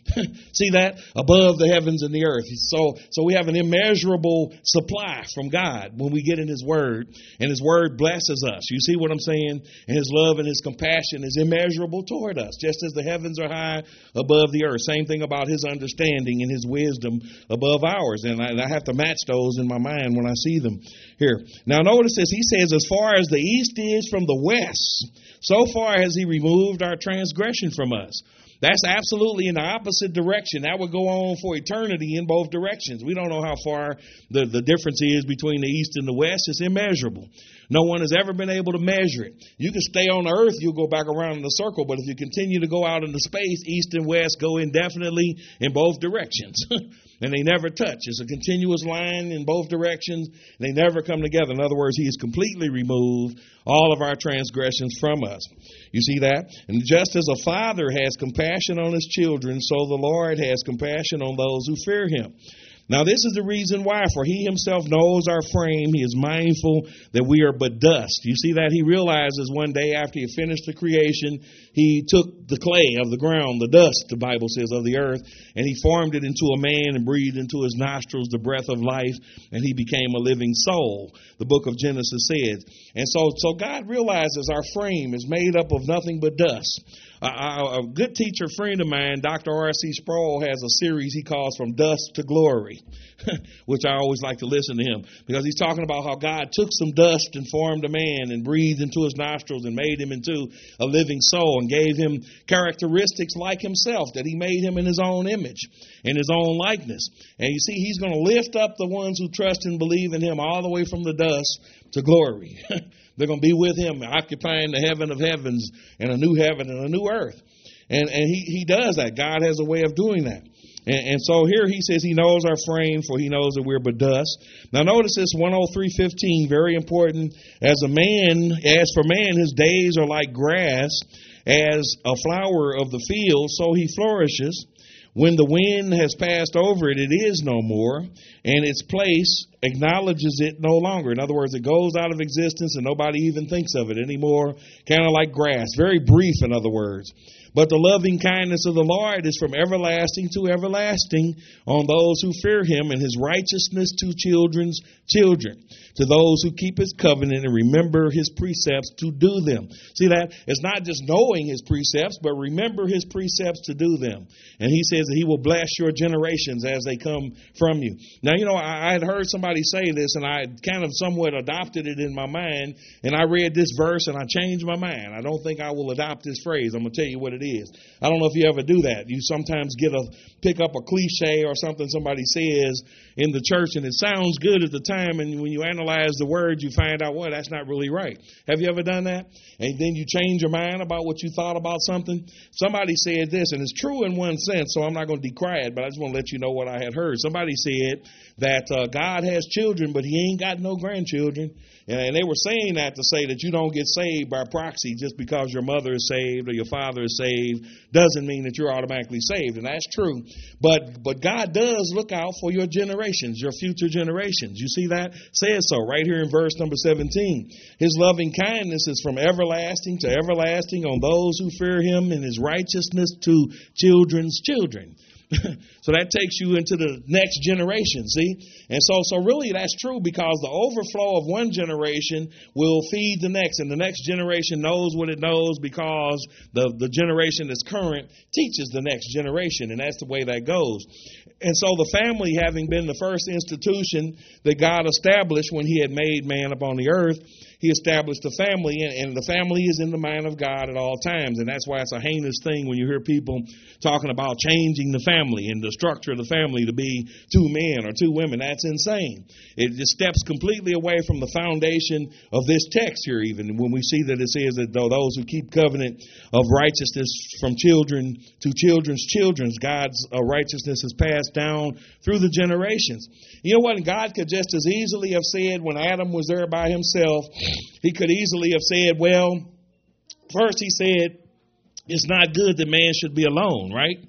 See that? Above the heavens and the earth. So, so we have an immeasurable supply from God when we get in his word, and his word blesses us. You see what I'm saying? And his love and his compassion is immeasurable toward us, just as the heavens are high above the earth. Same thing about his understanding and his wisdom above ours. And I, and I have to match those in my mind when I see them here. Now notice this. He says, as far as the east is from the west, so far has he removed our transgression from us. That's absolutely in the opposite direction. That would go on for eternity in both directions. We don't know how far the, the difference is between the east and the west. It's immeasurable. No one has ever been able to measure it. You can stay on the earth, you'll go back around in the circle, but if you continue to go out into space, east and west go indefinitely in both directions. And they never touch. It's a continuous line in both directions. And they never come together. In other words, he has completely removed all of our transgressions from us. You see that? And just as a father has compassion on his children, so the Lord has compassion on those who fear him. Now, this is the reason why, for he himself knows our frame. He is mindful that we are but dust. You see that? He realizes one day after he finished the creation, he took the clay of the ground, the dust, the Bible says, of the earth, and he formed it into a man and breathed into his nostrils the breath of life, and he became a living soul, the book of Genesis says. And so, so God realizes our frame is made up of nothing but dust. A, a good teacher friend of mine, Doctor R C Sproul, has a series he calls From Dust to Glory, which I always like to listen to him because he's talking about how God took some dust and formed a man and breathed into his nostrils and made him into a living soul and gave him characteristics like himself, that he made him in his own image, in his own likeness. And you see, he's going to lift up the ones who trust and believe in him all the way from the dust to glory. They're going to be with him, occupying the heaven of heavens and a new heaven and a new earth. And and he, he does that. God has a way of doing that. And, and so here he says he knows our frame, for he knows that we're but dust. Now notice this, one oh three fifteen, very important. As a man, as for man, his days are like grass, as a flower of the field, so he flourishes. When the wind has passed over it, it is no more, and its place acknowledges it no longer. In other words, it goes out of existence and nobody even thinks of it anymore, kind of like grass. Very brief, in other words. But the loving kindness of the Lord is from everlasting to everlasting on those who fear him, and his righteousness to children's children, to those who keep his covenant and remember his precepts to do them. See that? It's not just knowing his precepts, but remember his precepts to do them. And he says that he will bless your generations as they come from you. Now, you know, I, I had heard somebody say this, and I kind of somewhat adopted it in my mind, and I read this verse, and I changed my mind. I don't think I will adopt this phrase. I'm going to tell you what it is. I don't know if you ever do that. You sometimes get a pick up a cliche or something somebody says in the church, and it sounds good at the time, and when you analyze the words, you find out, well, that's not really right. Have you ever done that? And then you change your mind about what you thought about something? Somebody said this, and it's true in one sense, so I'm not going to decry it, but I just want to let you know what I had heard. Somebody said that uh, God has children, but he ain't got no grandchildren. And they were saying that to say that you don't get saved by proxy just because your mother is saved or your father is saved doesn't mean that you're automatically saved. And that's true. But but God does look out for your generations, your future generations. You see that? Says so right here in verse number seventeen. His loving kindness is from everlasting to everlasting on those who fear him, and his righteousness to children's children. So that takes you into the next generation, see? And so so really that's true, because the overflow of one generation will feed the next, and the next generation knows what it knows because the, the generation that's current teaches the next generation, and that's the way that goes. And so the family, having been the first institution that God established when he had made man upon the earth, he established a family, and, and the family is in the mind of God at all times. And that's why it's a heinous thing when you hear people talking about changing the family and the structure of the family to be two men or two women. That's insane. It just steps completely away from the foundation of this text here, even when we see that it says that those who keep covenant of righteousness from children to children's children, God's uh, righteousness is passed down through the generations. You know what? God could just as easily have said when Adam was there by himself, he could easily have said, well, first he said, it's not good that man should be alone, right?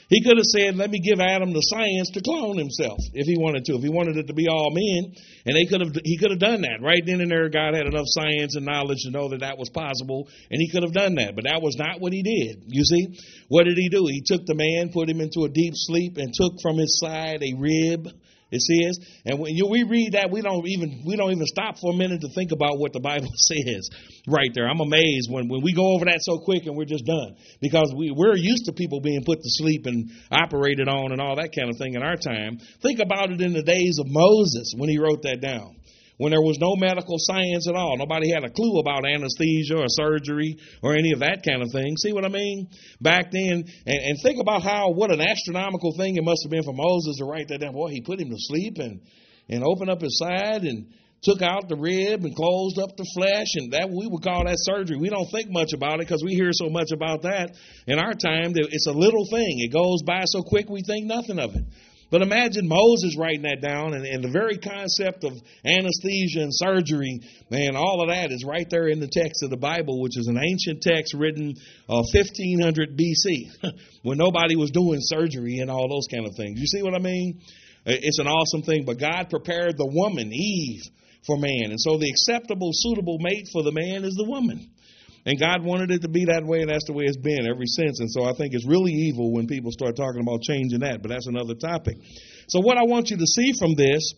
He could have said, let me give Adam the science to clone himself if he wanted to, if he wanted it to be all men. And they could have, he could have done that. Right then and there, God had enough science and knowledge to know that that was possible, and he could have done that. But that was not what he did. You see, what did he do? He took the man, put him into a deep sleep, and took from his side a rib. It says, and when you, we read that, we don't even we don't even stop for a minute to think about what the Bible says right there. I'm amazed when, when we go over that so quick and we're just done, because we, we're used to people being put to sleep and operated on and all that kind of thing in our time. Think about it in the days of Moses when he wrote that down, when there was no medical science at all. Nobody had a clue about anesthesia or surgery or any of that kind of thing. See what I mean? Back then, and, and think about how, what an astronomical thing it must have been for Moses to write that down. Boy, he put him to sleep and, and opened up his side and took out the rib and closed up the flesh, and that we would call that surgery. We don't think much about it because we hear so much about that in our time. That it's a little thing. It goes by so quick we think nothing of it. But imagine Moses writing that down, and, and the very concept of anesthesia and surgery, man, all of that is right there in the text of the Bible, which is an ancient text written uh, fifteen hundred B C, when nobody was doing surgery and all those kind of things. You see what I mean? It's an awesome thing. But God prepared the woman, Eve, for man. And so the acceptable, suitable mate for the man is the woman. And God wanted it to be that way, and that's the way it's been ever since. And so I think it's really evil when people start talking about changing that, but that's another topic. So what I want you to see from this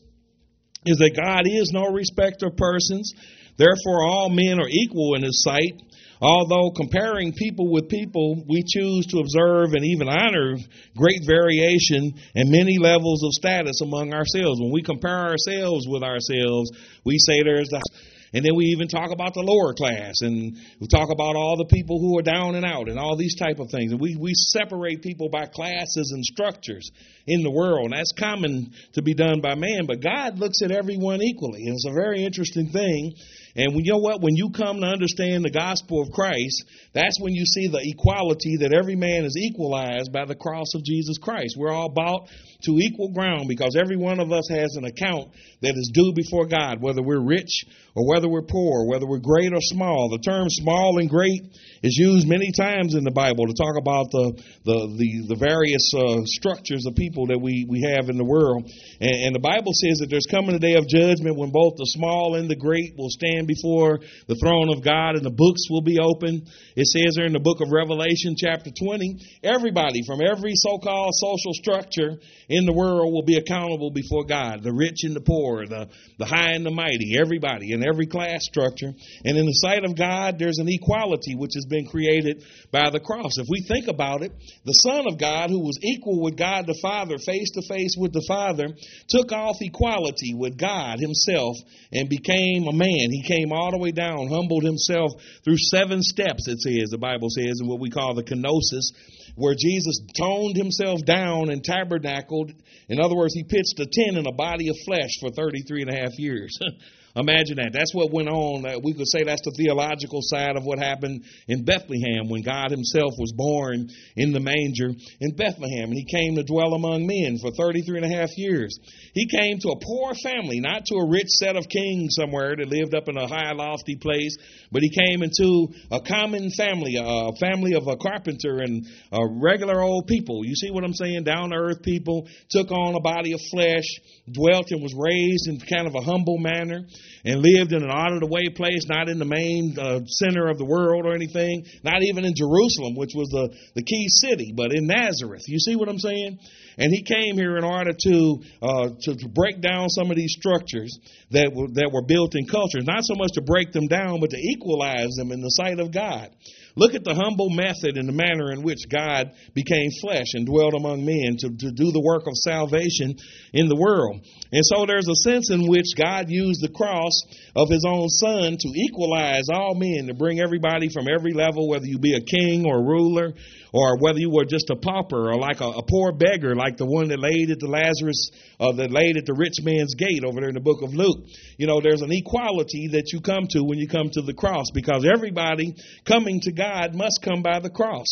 is that God is no respecter of persons. Therefore, all men are equal in his sight. Although comparing people with people, we choose to observe and even honor great variation and many levels of status among ourselves. When we compare ourselves with ourselves, we say there's the... And then we even talk about the lower class, and we talk about all the people who are down and out and all these type of things. And we, we separate people by classes and structures in the world. And that's common to be done by man, but God looks at everyone equally. And it's a very interesting thing. And you know what? When you come to understand the gospel of Christ, that's when you see the equality that every man is equalized by the cross of Jesus Christ. We're all brought to equal ground because every one of us has an account that is due before God, whether we're rich or whether we're poor, whether we're great or small. The term small and great is used many times in the Bible to talk about the the the, the various uh, structures of people that we, we have in the world. And, and the Bible says that there's coming a day of judgment when both the small and the great will stand before the throne of God, and the books will be open. It says there in the book of Revelation, chapter twenty, everybody from every so-called social structure in the world will be accountable before God. The rich and the poor, the, the high and the mighty, everybody in every class structure. And in the sight of God, there's an equality which has been created by the cross. If we think about it, the Son of God, who was equal with God the Father, face to face with the Father, took off equality with God himself and became a man. He came all the way down, humbled himself through seven steps, it says, the Bible says, in what we call the kenosis, where Jesus toned himself down and tabernacled. In other words, he pitched a tent in a body of flesh for thirty-three and a half years. Imagine that. That's what went on. We could say that's the theological side of what happened in Bethlehem when God himself was born in the manger in Bethlehem. And he came to dwell among men for thirty-three and a half years. He came to a poor family, not to a rich set of kings somewhere that lived up in a high, lofty place, but he came into a common family, a family of a carpenter and a regular old people. You see what I'm saying? Down to earth people, took on a body of flesh, dwelt and was raised in kind of a humble manner, and lived in an out-of-the-way place, not in the main uh, center of the world or anything, not even in Jerusalem, which was the, the key city, but in Nazareth. You see what I'm saying? And he came here in order to, uh, to to break down some of these structures that were, that were built in cultures, not so much to break them down, but to equalize them in the sight of God. Look at the humble method and the manner in which God became flesh and dwelt among men to, to do the work of salvation in the world. And so there's a sense in which God used the cross of his own son to equalize all men, to bring everybody from every level, whether you be a king or a ruler, or whether you were just a pauper or like a, a poor beggar, like the one that laid at the Lazarus, uh, that laid at the rich man's gate over there in the book of Luke. You know, there's an equality that you come to when you come to the cross, because everybody coming to God must come by the cross.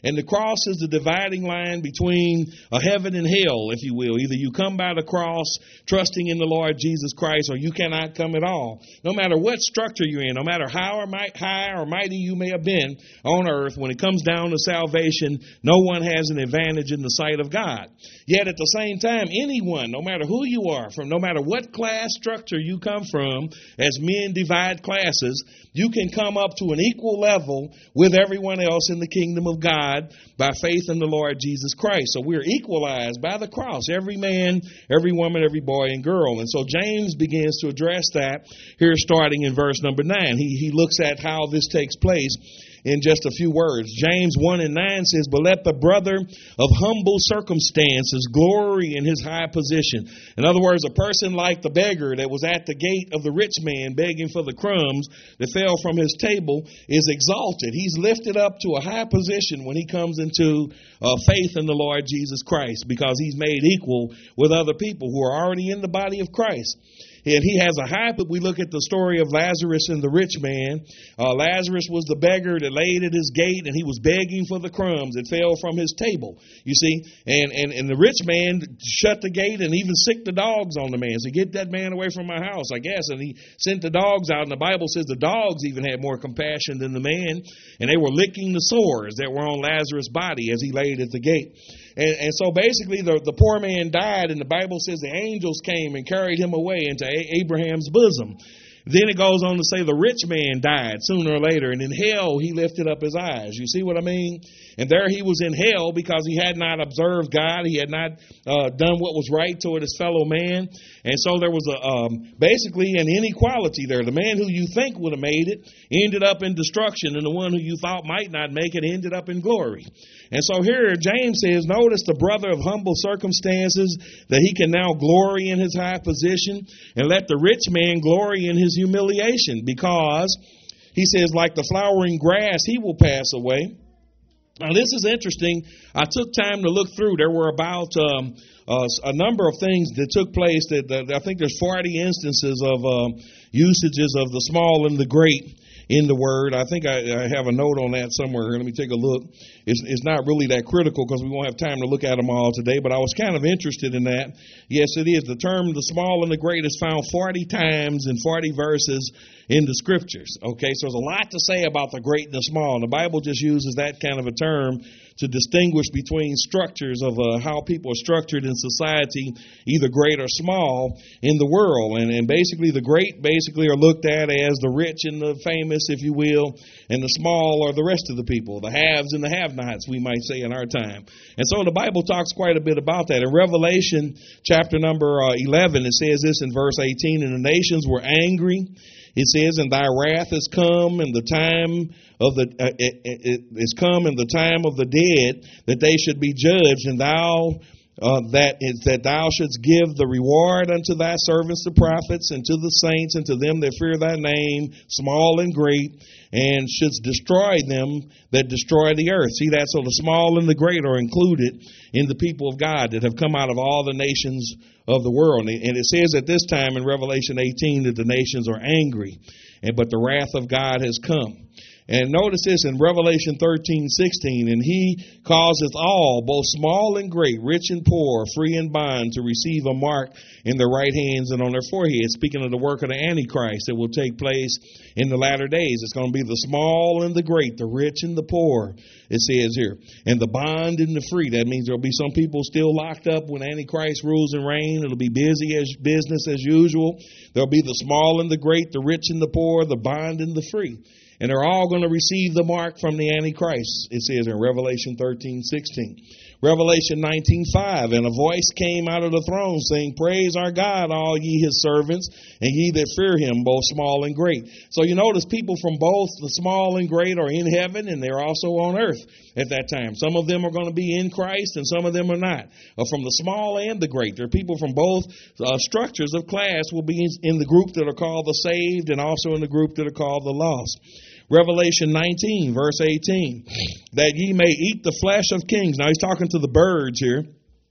And the cross is the dividing line between a heaven and hell, if you will. Either you come by the cross trusting in the Lord Jesus Christ, or you cannot come at all. No matter what structure you're in, no matter how or might, high or mighty you may have been on earth, when it comes down to salvation, no one has an advantage in the sight of God. Yet at the same time, anyone, no matter who you are, from no matter what class structure you come from, as men divide classes, you can come up to an equal level with everyone else in the kingdom of God by faith in the Lord Jesus Christ. So we're equalized by the cross, every man, every woman, every boy and girl. And so James begins to address that here starting in verse number nine. He, he looks at how this takes place in just a few words. James one and nine says, "But let the brother of humble circumstances glory in his high position." In other words, a person like the beggar that was at the gate of the rich man begging for the crumbs that fell from his table is exalted. He's lifted up to a high position when he comes into uh, faith in the Lord Jesus Christ, because he's made equal with other people who are already in the body of Christ. And he has a high, but we look at the story of Lazarus and the rich man. Uh, Lazarus was the beggar that laid at his gate, and he was begging for the crumbs that fell from his table, you see. And, and, and the rich man shut the gate and even sicked the dogs on the man. So get that man away from my house, I guess. And he sent the dogs out, and the Bible says the dogs even had more compassion than the man, and they were licking the sores that were on Lazarus' body as he laid at the gate. And, and so basically the, the poor man died, and the Bible says the angels came and carried him away into A- Abraham's bosom. Then it goes on to say the rich man died sooner or later, and in hell he lifted up his eyes. You see what I mean? And there he was in hell because he had not observed God. He had not uh, done what was right toward his fellow man. And so there was a um, basically an inequality there. The man who you think would have made it ended up in destruction, and the one who you thought might not make it ended up in glory. And so here James says, notice the brother of humble circumstances, that he can now glory in his high position, and let the rich man glory in his humiliation, because he says, like the flowering grass, he will pass away. Now, this is interesting. I took time to look through. There were about um, uh, a number of things that took place. That, that I think there's forty instances of uh, usages of the small and the great in the word. I think I, I have a note on that somewhere. Let me take a look. It's, it's not really that critical because we won't have time to look at them all today, but I was kind of interested in that. Yes, it is. The term the small and the great is found forty times in forty verses in the scriptures. Okay, so there's a lot to say about the great and the small. And the Bible just uses that kind of a term to distinguish between structures of uh, how people are structured in society, either great or small in the world. And, and basically the great basically are looked at as the rich and the famous, if you will, and the small are the rest of the people, the haves and the have-nots, we might say in our time. And so the Bible talks quite a bit about that. In Revelation chapter number uh, eleven, it says this in verse eighteen, "And the nations were angry." It says, "And thy wrath is come, and the time of the uh, it, it, it is come, and the time of the dead, that they should be judged, and thou uh, that is that thou shouldst give the reward unto thy servants the prophets, and to the saints, and to them that fear thy name, small and great, and shouldst destroy them that destroy the earth." See that? So the small and the great are included in the people of God that have come out of all the nations of the world. And it says at this time in Revelation eighteen that the nations are angry, and but the wrath of God has come. And notice this in Revelation thirteen sixteen, "And he causeth all, both small and great, rich and poor, free and bond, to receive a mark in their right hands and on their foreheads." Speaking of the work of the Antichrist that will take place in the latter days. It's going to be the small and the great, the rich and the poor, it says here, and the bond and the free. That means there'll be some people still locked up when Antichrist rules and reigns. It'll be busy as business as usual. There'll be the small and the great, the rich and the poor, the bond and the free. And they're all going to receive the mark from the Antichrist, it says in Revelation thirteen sixteen. Revelation nineteen five, "And a voice came out of the throne, saying, Praise our God, all ye his servants, and ye that fear him, both small and great." So you notice people from both the small and great are in heaven, and they're also on earth at that time. Some of them are going to be in Christ, and some of them are not. Uh, from the small and the great. There are people from both uh, structures of class will be in the group that are called the saved, and also in the group that are called the lost. Revelation nineteen, verse eighteen, "That ye may eat the flesh of kings." Now he's talking to the birds here.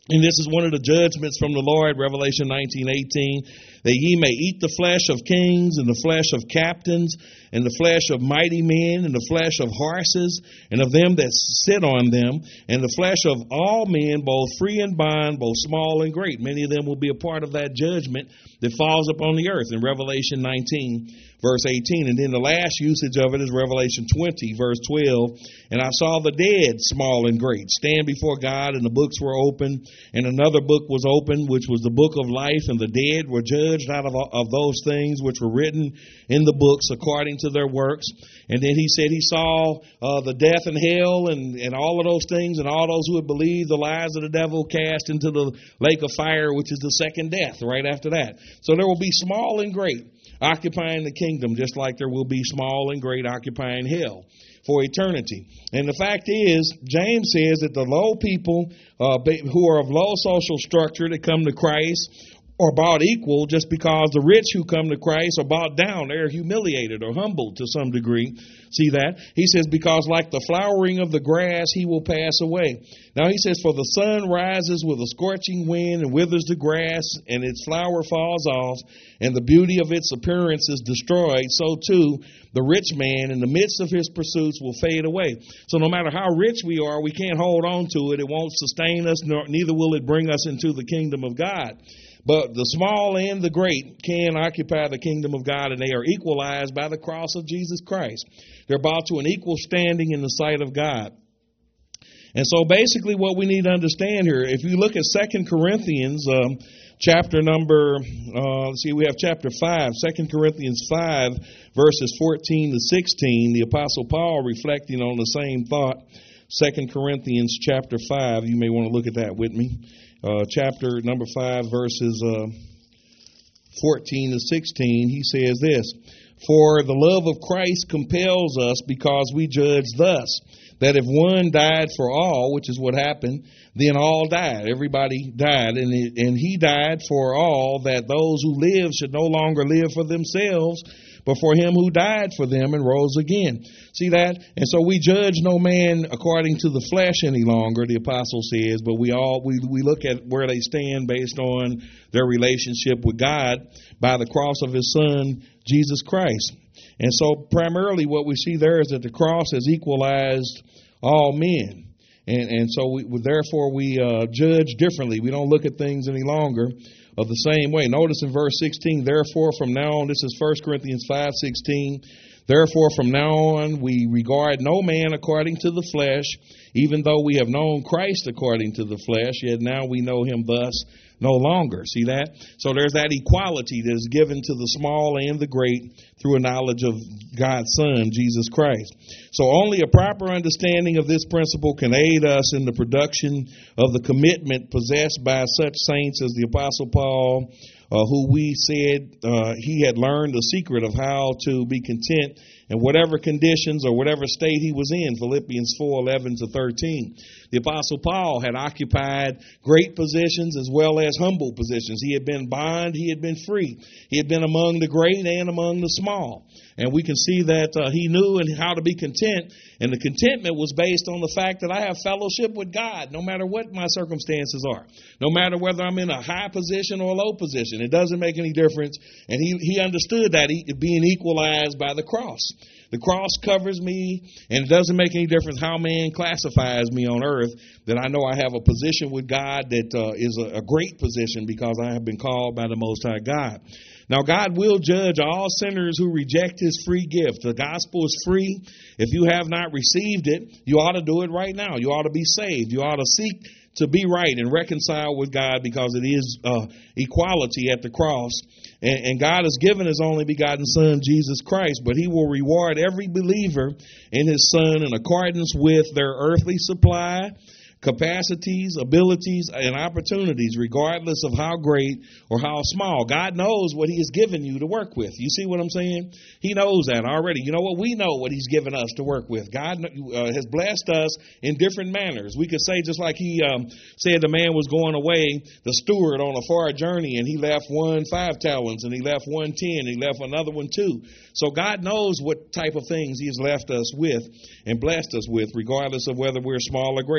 And this is one of the judgments from the Lord, Revelation nineteen eighteen, that ye may eat the flesh of kings and the flesh of captains and the flesh of mighty men and the flesh of horses and of them that sit on them and the flesh of all men, both free and bond, both small and great. Many of them will be a part of that judgment that falls upon the earth in Revelation nineteen, verse eighteen. And then the last usage of it is Revelation twenty, verse twelve. And I saw the dead, small and great, stand before God, and the books were open. And another book was opened, which was the book of life, and the dead were judged out of, of those things which were written in the books according to their works. And then he said he saw uh, the death and hell and, and all of those things, and all those who had believed the lies of the devil cast into the lake of fire, which is the second death, right after that. So there will be small and great occupying the kingdom, just like there will be small and great occupying hell for eternity. And the fact is, James says that the low people uh, who are of low social structure that come to Christ are brought equal just because the rich who come to Christ are brought down. They're humiliated or humbled to some degree. See that? He says, because like the flowering of the grass, he will pass away. Now he says, for the sun rises with a scorching wind and withers the grass, and its flower falls off, and the beauty of its appearance is destroyed. So too, the rich man in the midst of his pursuits will fade away. So no matter how rich we are, we can't hold on to it. It won't sustain us, nor, neither will it bring us into the kingdom of God. But the small and the great can occupy the kingdom of God, and they are equalized by the cross of Jesus Christ. They're brought to an equal standing in the sight of God. And so basically what we need to understand here, if you look at Second Corinthians, um, chapter number, uh, let's see, we have chapter five, Second Corinthians five, verses fourteen to sixteen, the Apostle Paul reflecting on the same thought. Second Corinthians chapter five, you may want to look at that with me. Uh, chapter number five, verses uh, fourteen to sixteen, he says this, for the love of Christ compels us, because we judge thus, that if one died for all, which is what happened, then all died. Everybody died, and, it, and he died for all, that those who live should no longer live for themselves, but for him who died for them and rose again. See that? And so we judge no man according to the flesh any longer, the apostle says, but we all we, we look at where they stand based on their relationship with God by the cross of his son, Jesus Christ. And so primarily what we see there is that the cross has equalized all men. And, and so we, therefore we uh, judge differently. We don't look at things any longer of the same way. Notice in verse sixteen, therefore from now on, this is First Corinthians five sixteen, therefore from now on we regard no man according to the flesh, even though we have known Christ according to the flesh, yet now we know him thus no longer. See that? So there's that equality that is given to the small and the great through a knowledge of God's Son, Jesus Christ. So only a proper understanding of this principle can aid us in the production of the commitment possessed by such saints as the Apostle Paul, uh, who we said uh, he had learned the secret of how to be content in whatever conditions or whatever state he was in, Philippians four eleven to thirteen. The Apostle Paul had occupied great positions as well as humble positions. He had been bond, he had been free. He had been among the great and among the small. And we can see that uh, he knew and how to be content. And the contentment was based on the fact that I have fellowship with God, no matter what my circumstances are. No matter whether I'm in a high position or a low position. It doesn't make any difference. And he, he understood that he, being equalized by the cross. The cross covers me, and it doesn't make any difference how man classifies me on earth, that I know I have a position with God that uh, is a, a great position because I have been called by the Most High God. Now, God will judge all sinners who reject his free gift. The gospel is free. If you have not received it, you ought to do it right now. You ought to be saved. You ought to seek to be right and reconcile with God, because it is uh, equality at the cross. And, and God has given his only begotten Son, Jesus Christ, but he will reward every believer in his Son in accordance with their earthly supply, capacities, abilities, and opportunities, regardless of how great or how small. God knows what he has given you to work with. You see what I'm saying? He knows that already. You know what? We know what he's given us to work with. God uh, has blessed us in different manners. We could say, just like he um, said the man was going away, the steward on a far journey, and he left one five talents, and he left one ten, and he left another one two. So God knows what type of things he has left us with and blessed us with, regardless of whether we're small or great. Some of us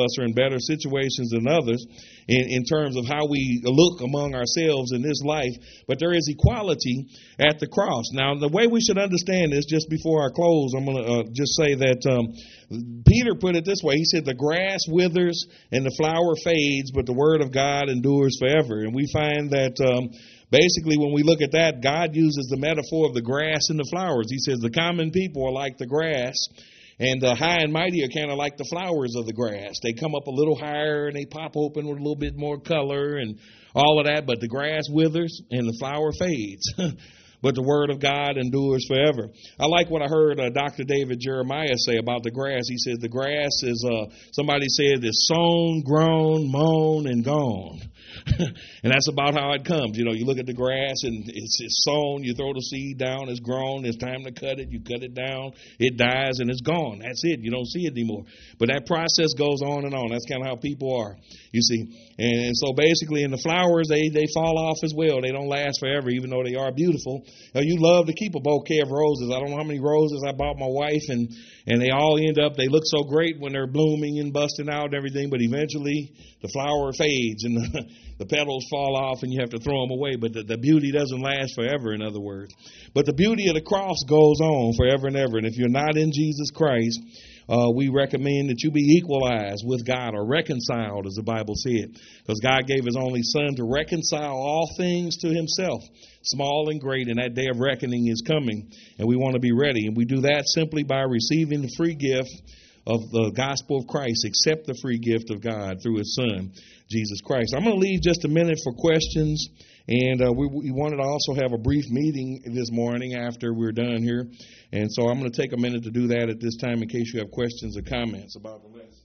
us are in better situations than others in, in terms of how we look among ourselves in this life. But there is equality at the cross. Now, the way we should understand this, just before I close, I'm going to uh, just say that um, Peter put it this way. He said, the grass withers and the flower fades, but the word of God endures forever. And we find that um, basically, when we look at that, God uses the metaphor of the grass and the flowers. He says the common people are like the grass, and the high and mighty are kind of like the flowers of the grass. They come up a little higher, and they pop open with a little bit more color and all of that, but the grass withers and the flower fades. But the word of God endures forever. I like what I heard uh, Doctor David Jeremiah say about the grass. He says the grass is, uh, somebody said, is sown, grown, mown, and gone. And that's about how it comes. You know, you look at the grass and it's, it's sown, you throw the seed down, it's grown, it's time to cut it, you cut it down, it dies, and it's gone. That's it. You don't see it anymore. But that process goes on and on. That's kind of how people are, you see. And so basically in the flowers, they, they fall off as well. They don't last forever, even though they are beautiful. Now, you love to keep a bouquet of roses. I don't know how many roses I bought my wife, and, and they all end up, they look so great when they're blooming and busting out and everything, but eventually the flower fades and the, the petals fall off and you have to throw them away. But the, the beauty doesn't last forever, in other words. But the beauty of the cross goes on forever and ever. And if you're not in Jesus Christ, Uh, we recommend that you be equalized with God, or reconciled, as the Bible said, because God gave his only son to reconcile all things to himself, small and great, and that day of reckoning is coming, and we want to be ready. And we do that simply by receiving the free gift of the gospel of Christ. Accept the free gift of God through his son, Jesus Christ. I'm going to leave just a minute for questions. And uh, we, we wanted to also have a brief meeting this morning after we're done here. And so I'm going to take a minute to do that at this time in case you have questions or comments about the lesson.